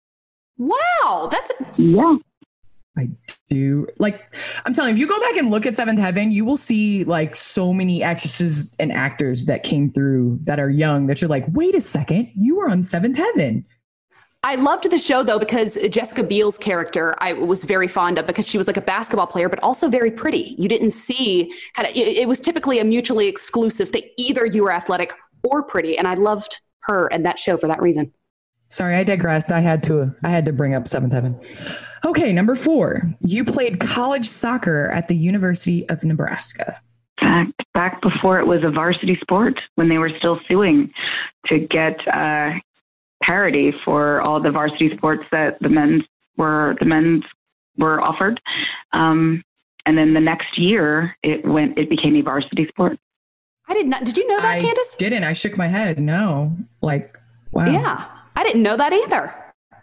Wow, that's yeah. I do. Like, I'm telling you, if you go back and look at Seventh Heaven, you will see like so many actresses and actors that came through that are young that you're like, wait a second, you were on Seventh Heaven. I loved the show, though, because Jessica Biel's character I was very fond of because she was like a basketball player, but also very pretty. You didn't see kind of it, it was typically a mutually exclusive that either you were athletic or pretty. And I loved her and that show for that reason. Sorry, I digressed. I had to I had to bring up Seventh Heaven. OK, number four, you played college soccer at the University of Nebraska. Back, back before it was a varsity sport, when they were still suing to get uh parity for all the varsity sports that the men's were the men's were offered, um, and then the next year it went. It became a varsity sport. I did not. Did you know that, I Candace? Didn't. I shook my head. No. Like, wow. Yeah, I didn't know that either.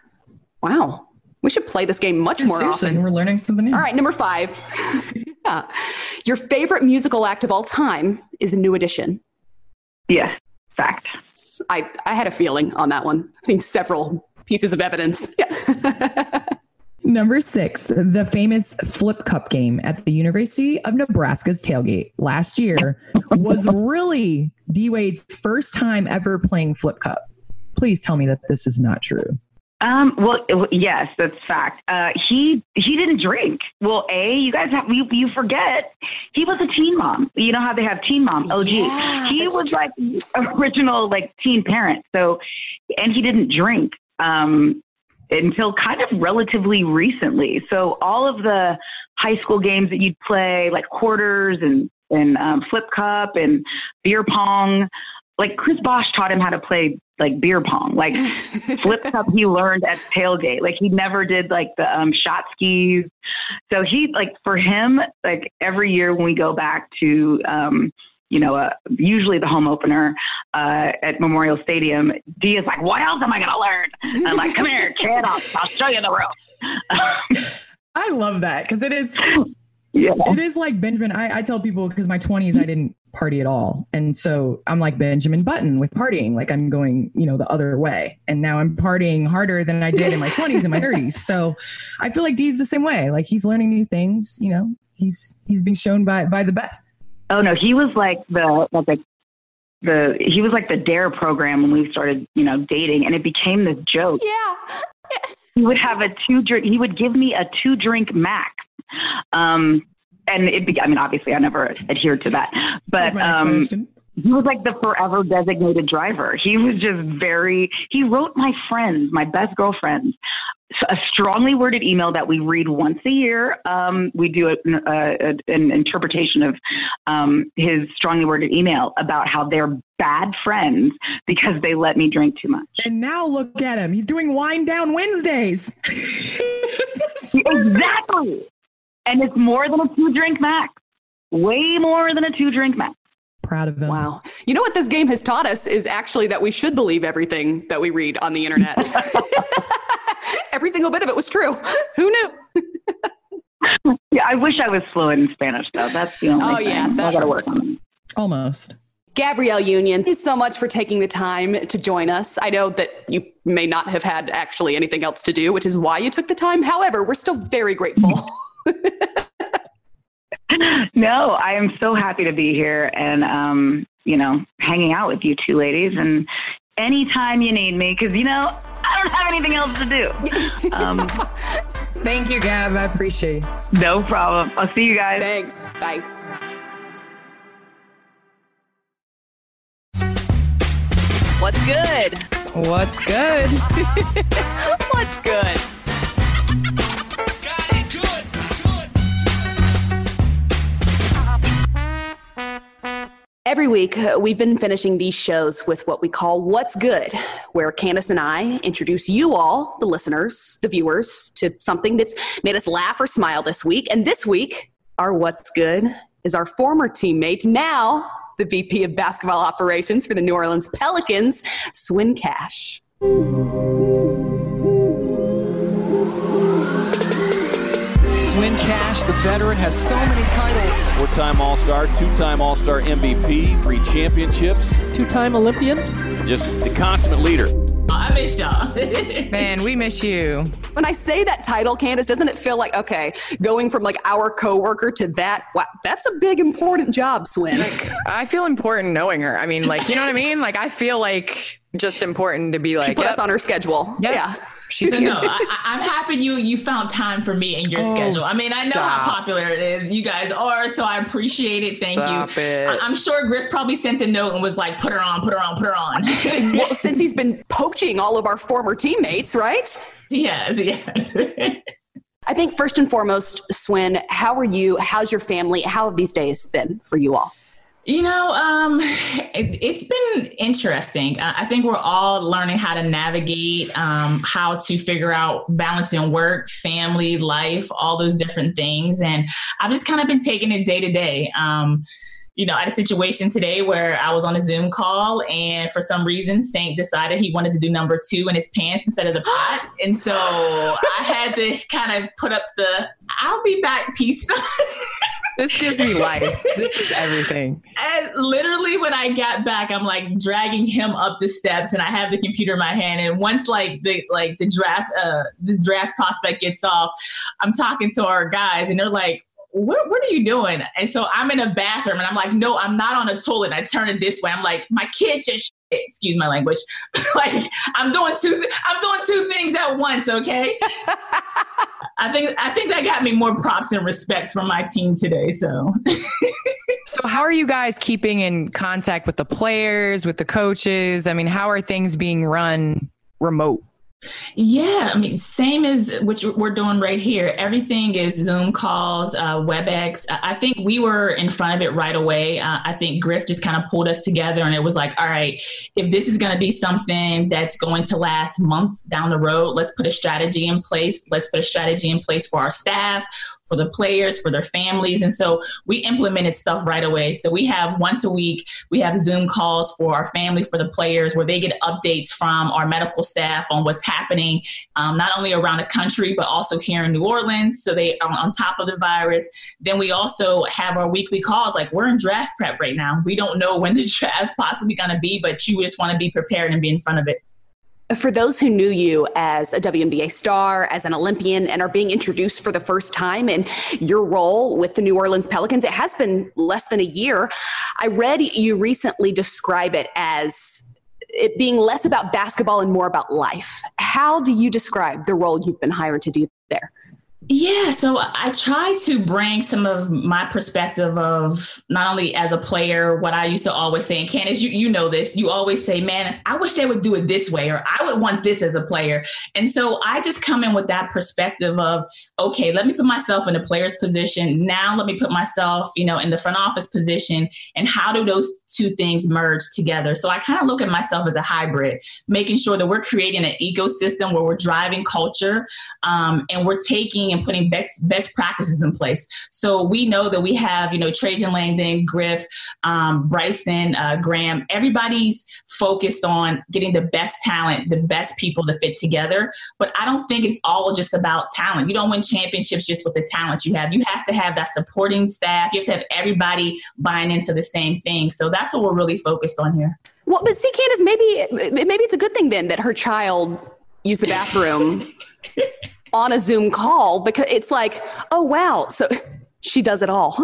Wow. We should play this game much more Seriously, often. We're learning something new. All right, number five. Yeah. Your favorite musical act of all time is New Edition. Yes. Fact. I, I had a feeling on that one. I've seen several pieces of evidence. Yeah. Number six, the famous Flip Cup game at the University of Nebraska's tailgate last year was really D-Wade's first time ever playing Flip Cup. Please tell me that this is not true. Um, well, yes, that's fact. Uh, he, he didn't drink. Well, A, you guys have, you, you forget he was a teen mom. You know how they have teen mom, O G. Yeah, he was true. like original, like teen parent. So, and he didn't drink, um, until kind of relatively recently. So all of the high school games that you'd play, like quarters and, and, um, Flip Cup and beer pong, like Chris Bosh taught him how to play like beer pong, like Flip Cup he learned at tailgate. Like he never did like the um, shot skis. So he like for him, like every year when we go back to, um, you know, uh, usually the home opener uh, at Memorial Stadium, D is like, what else am I going to learn? I'm like, come here, kid, I'll, I'll show you the ropes. I love that because it is, yeah. it is like Benjamin. I, I tell people because my twenties, I didn't party at all. And so I'm like Benjamin Button with partying, like I'm going, you know, the other way. And now I'm partying harder than I did in my twenties and my thirties. So I feel like D's the same way. Like he's learning new things, you know, he's, he's being shown by, by the best. Oh no, he was like the, like the, the, he was like the DARE program when we started, you know, dating, and it became this joke. Yeah. He would have a two drink, he would give me a two drink max. Um, And it, be, I mean, obviously, I never adhered to that, but um, he was like the forever designated driver. He was just very. He wrote my friends, my best girlfriends, a strongly worded email that we read once a year. Um, we do a, a, an interpretation of um, his strongly worded email about how they're bad friends because they let me drink too much. And now look at him; he's doing Wind Down Wednesdays. Exactly. And it's more than a two drink max. Way more than a two drink max. Proud of him. Wow. You know what this game has taught us is actually that we should believe everything that we read on the internet. Every single bit of it was true. Who knew? Yeah, I wish I was fluent in Spanish, though. That's the only oh, thing. yeah, I got to work on it. Almost. Gabrielle Union, thank you so much for taking the time to join us. I know that you may not have had actually anything else to do, which is why you took the time. However, we're still very grateful. No, I am so happy to be here and, um, you know, hanging out with you two ladies. And anytime you need me, because, you know, I don't have anything else to do. Um, Thank you, Gab. I appreciate it. No problem. I'll see you guys. Thanks. Bye. What's good? What's good? What's good? Every week, uh, we've been finishing these shows with what we call What's Good, where Candace and I introduce you all, the listeners, the viewers, to something that's made us laugh or smile this week. And this week, our What's Good is our former teammate, now the V P of Basketball Operations for the New Orleans Pelicans, Swin Cash. Swin Cash, the veteran, has so many titles. Four-time All-Star, two-time All-Star M V P, three championships. Two-time Olympian. Just the consummate leader. I miss y'all. Man, we miss you. When I say that title, Candace, doesn't it feel like, okay, going from like our coworker to that, wow, that's a big, important job, Swin. Like, I feel important knowing her. I mean, like, you know what I mean? Like, I feel like just important to be like, she put yep. us on her schedule. Yep. Yeah. She's no, here. no, I, I'm happy you you found time for me in your Oh, schedule. I mean, I know stop. how popular it is. You guys are, so I appreciate it. Thank Stop you. it. I, I'm sure Griff probably sent a note and was like, put her on, put her on, put her on. Well, since he's been poaching all of our former teammates, right? Yes, yes. I think first and foremost, Swin, how are you? How's your family? How have these days been for you all? You know, um, it, it's been interesting. Uh, I think we're all learning how to navigate, um, how to figure out balancing work, family, life, all those different things. And I've just kind of been taking it day to day. Um, you know, I had a situation today where I was on a Zoom call and for some reason Saint decided he wanted to do number two in his pants instead of the pot. And so I had to kind of put up the, I'll be back peace sign. This gives me life. This is everything. And literally when I got back, I'm like dragging him up the steps and I have the computer in my hand. And once like the like the draft uh, the draft prospect gets off, I'm talking to our guys and they're like, what, what are you doing? And so I'm in a bathroom and I'm like, no, I'm not on a toilet. I turn it this way. I'm like, my kid just shit. Excuse my language. Like I'm doing two, th- I'm doing two things at once. Okay. I think, I think that got me more props and respect from my team today. So, so how are you guys keeping in contact with the players, with the coaches? I mean, how are things being run remote? Yeah, I mean, same as what we're doing right here. Everything is Zoom calls, uh, WebEx. I think we were in front of it right away. Uh, I think Griff just kind of pulled us together and it was like, all right, if this is going to be something that's going to last months down the road, let's put a strategy in place. Let's put a strategy in place for our staff, for the players, for their families. And so we implemented stuff right away. So we have once a week, we have Zoom calls for our family, for the players, where they get updates from our medical staff on what's happening, um, not only around the country, but also here in New Orleans. So they are on top of the virus. Then we also have our weekly calls. Like we're in draft prep right now. We don't know when the draft's possibly going to be, but you just want to be prepared and be in front of it. For those who knew you as a W N B A star, as an Olympian, and are being introduced for the first time in your role with the New Orleans Pelicans, it has been less than a year. I read you recently describe it as it being less about basketball and more about life. How do you describe the role you've been hired to do there? Yeah, so I try to bring some of my perspective of not only as a player, what I used to always say, and Candace, you, you know this, you always say, man, I wish they would do it this way, or I would want this as a player. And so I just come in with that perspective of, okay, let me put myself in the player's position. Now let me put myself, you know, in the front office position, and how do those two things merge together? So I kind of look at myself as a hybrid, making sure that we're creating an ecosystem where we're driving culture um, and we're taking and and putting best best practices in place. So we know that we have, you know, Trajan Langdon, Griff, um, Bryson, uh, Graham. Everybody's focused on getting the best talent, the best people to fit together. But I don't think it's all just about talent. You don't win championships just with the talent you have. You have to have that supporting staff. You have to have everybody buying into the same thing. So that's what we're really focused on here. Well, but see, Candace, maybe maybe it's a good thing then that her child used the bathroom on a Zoom call, because it's like, oh, wow. So she does it all.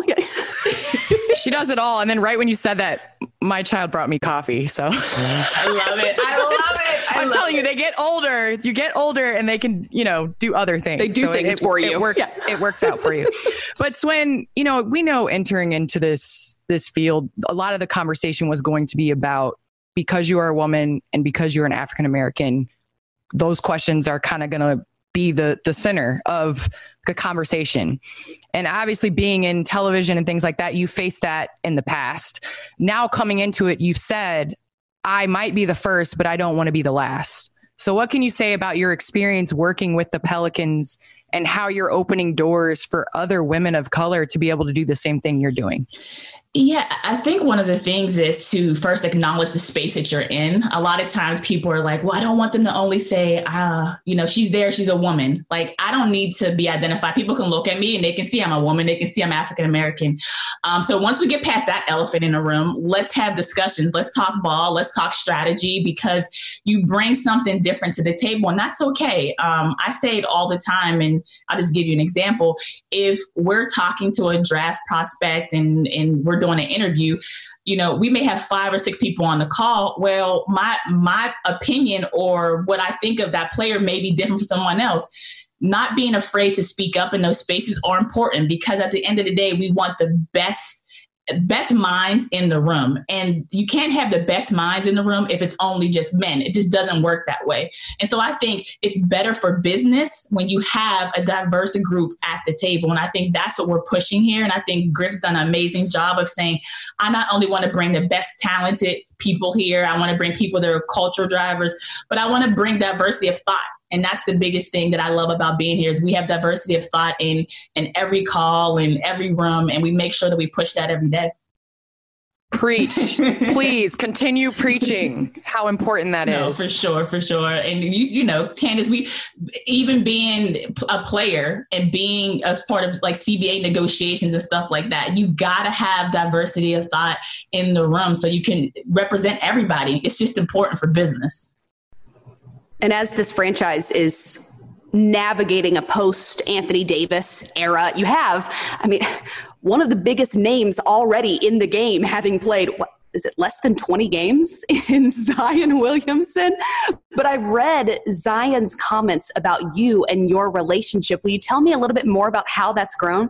She does it all. And then right when you said that, my child brought me coffee. So I love it. I love it. I I'm love telling it. you, they get older. You get older and they can, you know, do other things. They do so things it, for you. It works. Yeah. It works out for you. But Swin, you know, we know entering into this, this field, a lot of the conversation was going to be about, because you are a woman and because you're an African-American, those questions are kind of going to be the the center of the conversation. And obviously being in television and things like that, you faced that in the past. Now coming into it, you've said, I might be the first, but I don't want to be the last. So what can you say about your experience working with the Pelicans and how you're opening doors for other women of color to be able to do the same thing you're doing? Yeah, I think one of the things is to first acknowledge the space that you're in. A lot of times people are like, well, I don't want them to only say, ah, you know, she's there, she's a woman. Like, I don't need to be identified. People can look at me and they can see I'm a woman. They can see I'm African-American. Um, so once we get past that elephant in the room, let's have discussions. Let's talk ball. Let's talk strategy, because you bring something different to the table, and that's okay. Um, I say it all the time, and I'll just give you an example. If we're talking to a draft prospect and, and we're doing an interview, you know, we may have five or six people on the call. Well, my my opinion or what I think of that player may be different from someone else. Not being afraid to speak up in those spaces are important, because at the end of the day, we want the best best minds in the room. And you can't have the best minds in the room if it's only just men. It just doesn't work that way. And so I think it's better for business when you have a diverse group at the table. And I think that's what we're pushing here. And I think Griff's done an amazing job of saying, I not only want to bring the best talented people here, I want to bring people that are cultural drivers, but I want to bring diversity of thought. And that's the biggest thing that I love about being here is we have diversity of thought in, in every call, in every room, and we make sure that we push that every day. Preach. Please continue preaching how important that no, is. For sure, for sure. And you, you know, Candace, we even being a player and being as part of like C B A negotiations and stuff like that, you got to have diversity of thought in the room so you can represent everybody. It's just important for business. And as this franchise is navigating a post Anthony Davis era, you have, I mean, one of the biggest names already in the game, having played, what is it, less than twenty games in Zion Williamson? But I've read Zion's comments about you and your relationship. Will you tell me a little bit more about how that's grown?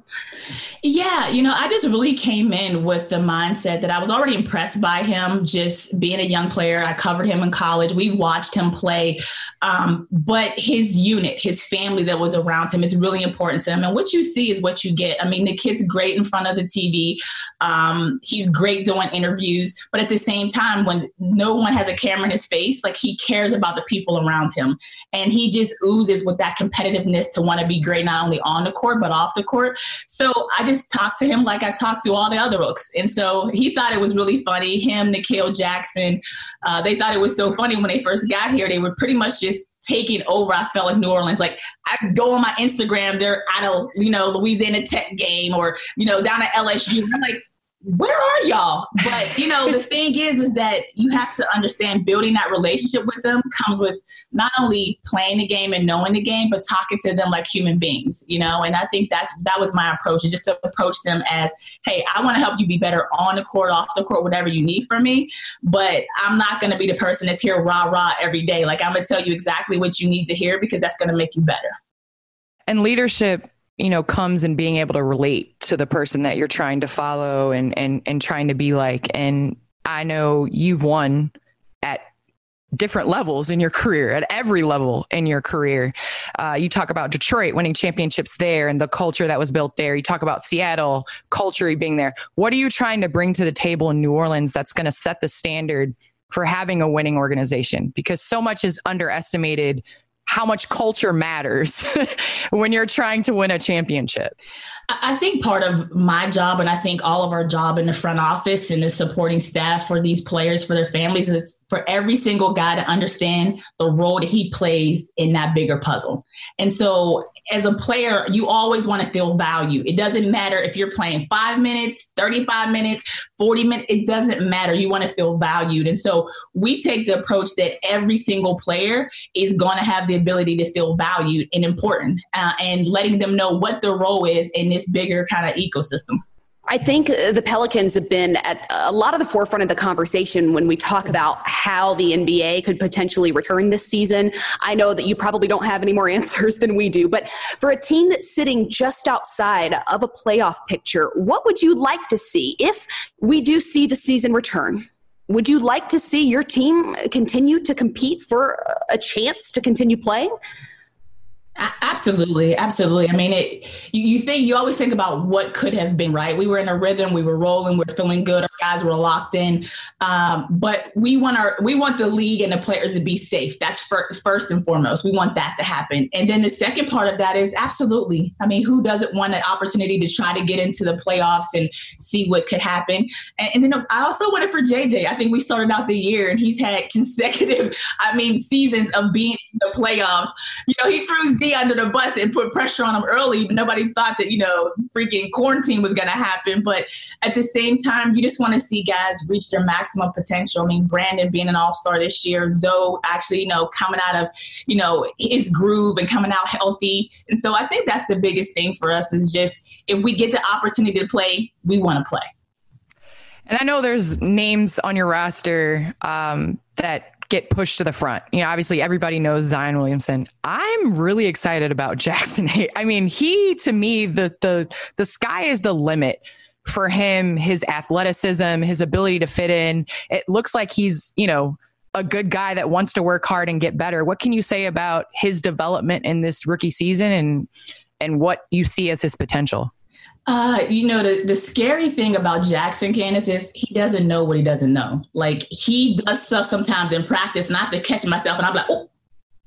Yeah, you know, I just really came in with the mindset that I was already impressed by him, just being a young player. I covered him in college. We watched him play. Um, but his unit, his family that was around him is really important to him. And what you see is what you get. I mean, the kid's great in front of the T V. Um, he's great doing interviews. But at the same time, when no one has a camera in his face, like he cares about the people around him. And he just oozes with that competitiveness to want to be great, not only on the court, but off the court. So I just talked to him like I talked to all the other books. And so he thought it was really funny. Him, Nikhil Jackson, uh, they thought it was so funny when they first got here. They were pretty much just taking over. I felt like New Orleans. Like I go on my Instagram, they're at a, you know, Louisiana Tech game or, you know, down at L S U. I'm like, where are y'all? But, you know, the thing is, is that you have to understand building that relationship with them comes with not only playing the game and knowing the game, but talking to them like human beings, you know? And I think that's, that was my approach, is just to approach them as, hey, I want to help you be better on the court, off the court, whatever you need from me. But I'm not going to be the person that's here rah, rah every day. Like I'm going to tell you exactly what you need to hear, because that's going to make you better. And leadership, you know, comes in being able to relate to the person that you're trying to follow and, and, and trying to be like. And I know you've won at different levels in your career, at every level in your career. Uh, you talk about Detroit winning championships there and the culture that was built there. You talk about Seattle, culture being there. What are you trying to bring to the table in New Orleans that's going to set the standard for having a winning organization? Because so much is underestimated how much culture matters when you're trying to win a championship. I think part of my job, and I think all of our job in the front office and the supporting staff for these players, for their families, is for every single guy to understand the role that he plays in that bigger puzzle. And so as a player, you always want to feel valued. It doesn't matter if you're playing five minutes, thirty-five minutes, forty minutes, it doesn't matter. You want to feel valued. And so we take the approach that every single player is going to have the ability to feel valued and important, uh, and letting them know what their role is in this bigger kind of ecosystem. I think the Pelicans have been at a lot of the forefront of the conversation when we talk about how the N B A could potentially return this season. I know that you probably don't have any more answers than we do, but for a team that's sitting just outside of a playoff picture, what would you like to see if we do see the season return? Would you like to see your team continue to compete for a chance to continue playing? Absolutely. Absolutely. I mean, it, you, you think, you always think about what could have been, right? We were in a rhythm, we were rolling, we're feeling good. Our guys were locked in. Um, but we want our, we want the league and the players to be safe. That's for, first and foremost. We want that to happen. And then the second part of that is absolutely. I mean, who doesn't want an opportunity to try to get into the playoffs and see what could happen? And, and then I also want it for J J. I think we started out the year and he's had consecutive, I mean, seasons of being in the playoffs. You know, he threw under the bus and put pressure on him early, but nobody thought that, you know, freaking quarantine was going to happen. But at the same time, you just want to see guys reach their maximum potential. I mean, Brandon being an all-star this year, Zoe actually, you know, coming out of, you know, his groove and coming out healthy. And so I think that's the biggest thing for us is just, if we get the opportunity to play, we want to play. And I know there's names on your roster um, that get pushed to the front. You know, obviously everybody knows Zion Williamson. I'm really excited about Jackson Hayes. I mean, he, to me, the, the, the sky is the limit for him, his athleticism, his ability to fit in. It looks like he's, you know, a good guy that wants to work hard and get better. What can you say about his development in this rookie season and, and what you see as his potential? Uh, you know, the, the scary thing about Jackson, Candace, is he doesn't know what he doesn't know. Like, he does stuff sometimes in practice and I have to catch myself and I'm like, oh,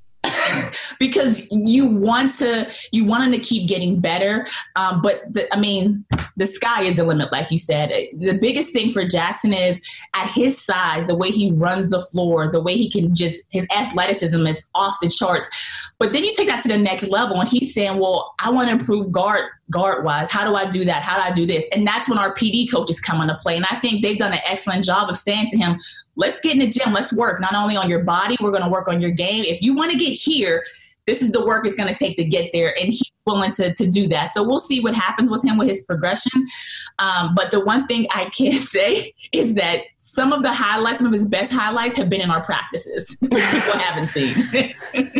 because you want to, you want him to keep getting better. Um, but the, I mean, the sky is the limit, like you said. The biggest thing for Jackson is at his size, the way he runs the floor, the way he can just, his athleticism is off the charts. But then you take that to the next level and he's saying, well, I want to improve guard, guard wise. How do I do that? How do I do this? And that's when our P D coaches come into play. And I think they've done an excellent job of saying to him, let's get in the gym. Let's work not only on your body, we're going to work on your game. If you want to get here, this is the work it's going to take to get there. And he's willing to, to do that. So we'll see what happens with him with his progression. Um, but the one thing I can say is that some of the highlights, some of his best highlights have been in our practices, which people haven't seen.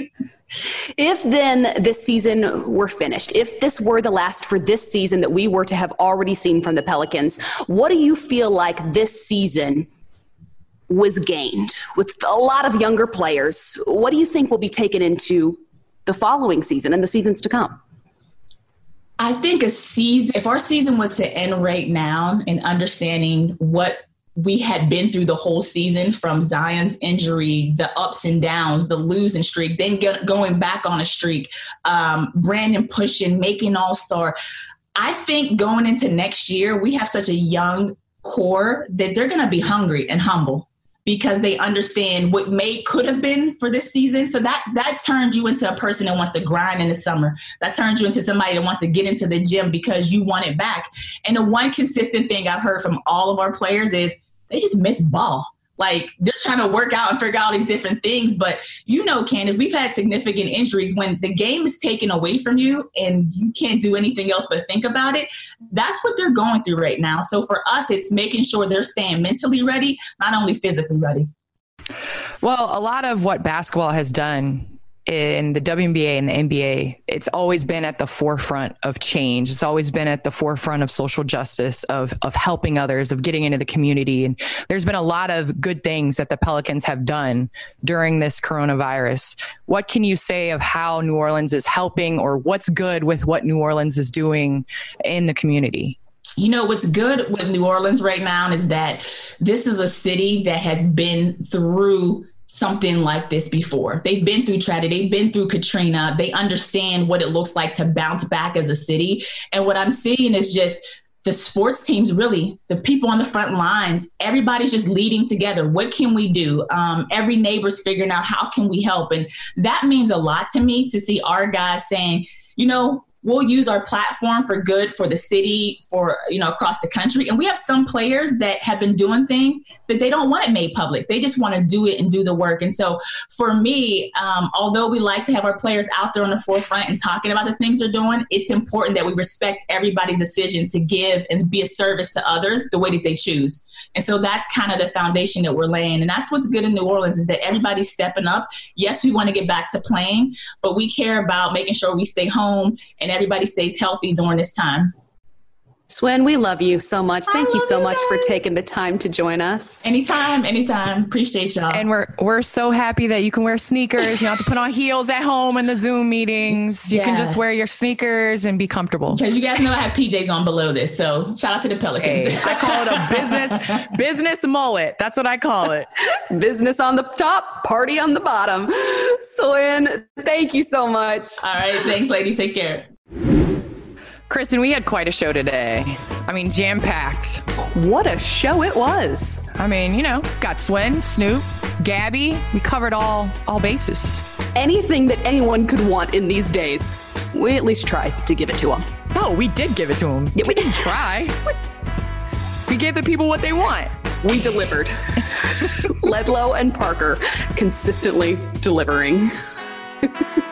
If then this season were finished, if this were the last for this season that we were to have already seen from the Pelicans, what do you feel like this season was gained with a lot of younger players? What do you think will be taken into the following season and the seasons to come? I think a season, if our season was to end right now and understanding what we had been through the whole season, from Zion's injury, the ups and downs, the losing streak, then get, going back on a streak, um, Brandon pushing, making all-star. I think going into next year, we have such a young core that they're going to be hungry and humble because they understand what may could have been for this season. So that that turns you into a person that wants to grind in the summer. That turns you into somebody that wants to get into the gym because you want it back. And the one consistent thing I've heard from all of our players is they just miss ball. Like, they're trying to work out and figure out all these different things. But, you know, Candace, we've had significant injuries. When the game is taken away from you and you can't do anything else but think about it, that's what they're going through right now. So for us, it's making sure they're staying mentally ready, not only physically ready. Well, a lot of what basketball has done in the W N B A and the N B A, it's always been at the forefront of change. It's always been at the forefront of social justice, of of helping others, of getting into the community. And there's been a lot of good things that the Pelicans have done during this coronavirus. What can you say of how New Orleans is helping, or what's good with what New Orleans is doing in the community? You know, what's good with New Orleans right now is that this is a city that has been through something like this before. They've been through tragedy. They've been through Katrina. They understand what it looks like to bounce back as a city. And what I'm seeing is just the sports teams, really, the people on the front lines, everybody's just leading together. What can we do? Um, every neighbor's figuring out how can we help? And that means a lot to me to see our guys saying, you know, we'll use our platform for good for the city, for, you know, across the country. And we have some players that have been doing things that they don't want it made public. They just want to do it and do the work. And so for me, um, although we like to have our players out there on the forefront and talking about the things they're doing, it's important that we respect everybody's decision to give and be a service to others the way that they choose. And so that's kind of the foundation that we're laying. And that's what's good in New Orleans is that everybody's stepping up. Yes, we want to get back to playing, but we care about making sure we stay home and everybody stays healthy during this time. Swin, we love you so much. Thank you so you much guys. for taking the time to join us. Anytime, anytime. Appreciate y'all. And we're we're so happy that you can wear sneakers. You don't have to put on heels at home in the Zoom meetings. You Yes. can just wear your sneakers and be comfortable. Because you guys know I have P Js on below this. So shout out to the Pelicans. Hey, I call it a business business mullet. That's what I call it. Business on the top, party on the bottom. Swin, thank you so much. All right. Thanks, ladies. Take care. Kristen, we had quite a show today. I mean, jam-packed. What a show it was. I mean, you know, got Swin, Snoop, Gabby. We covered all all bases. Anything that anyone could want in these days, we at least tried to give it to them. No, we did give it to them. Yeah, we didn't try. We gave the people what they want. We delivered. Ledlow and Parker consistently delivering.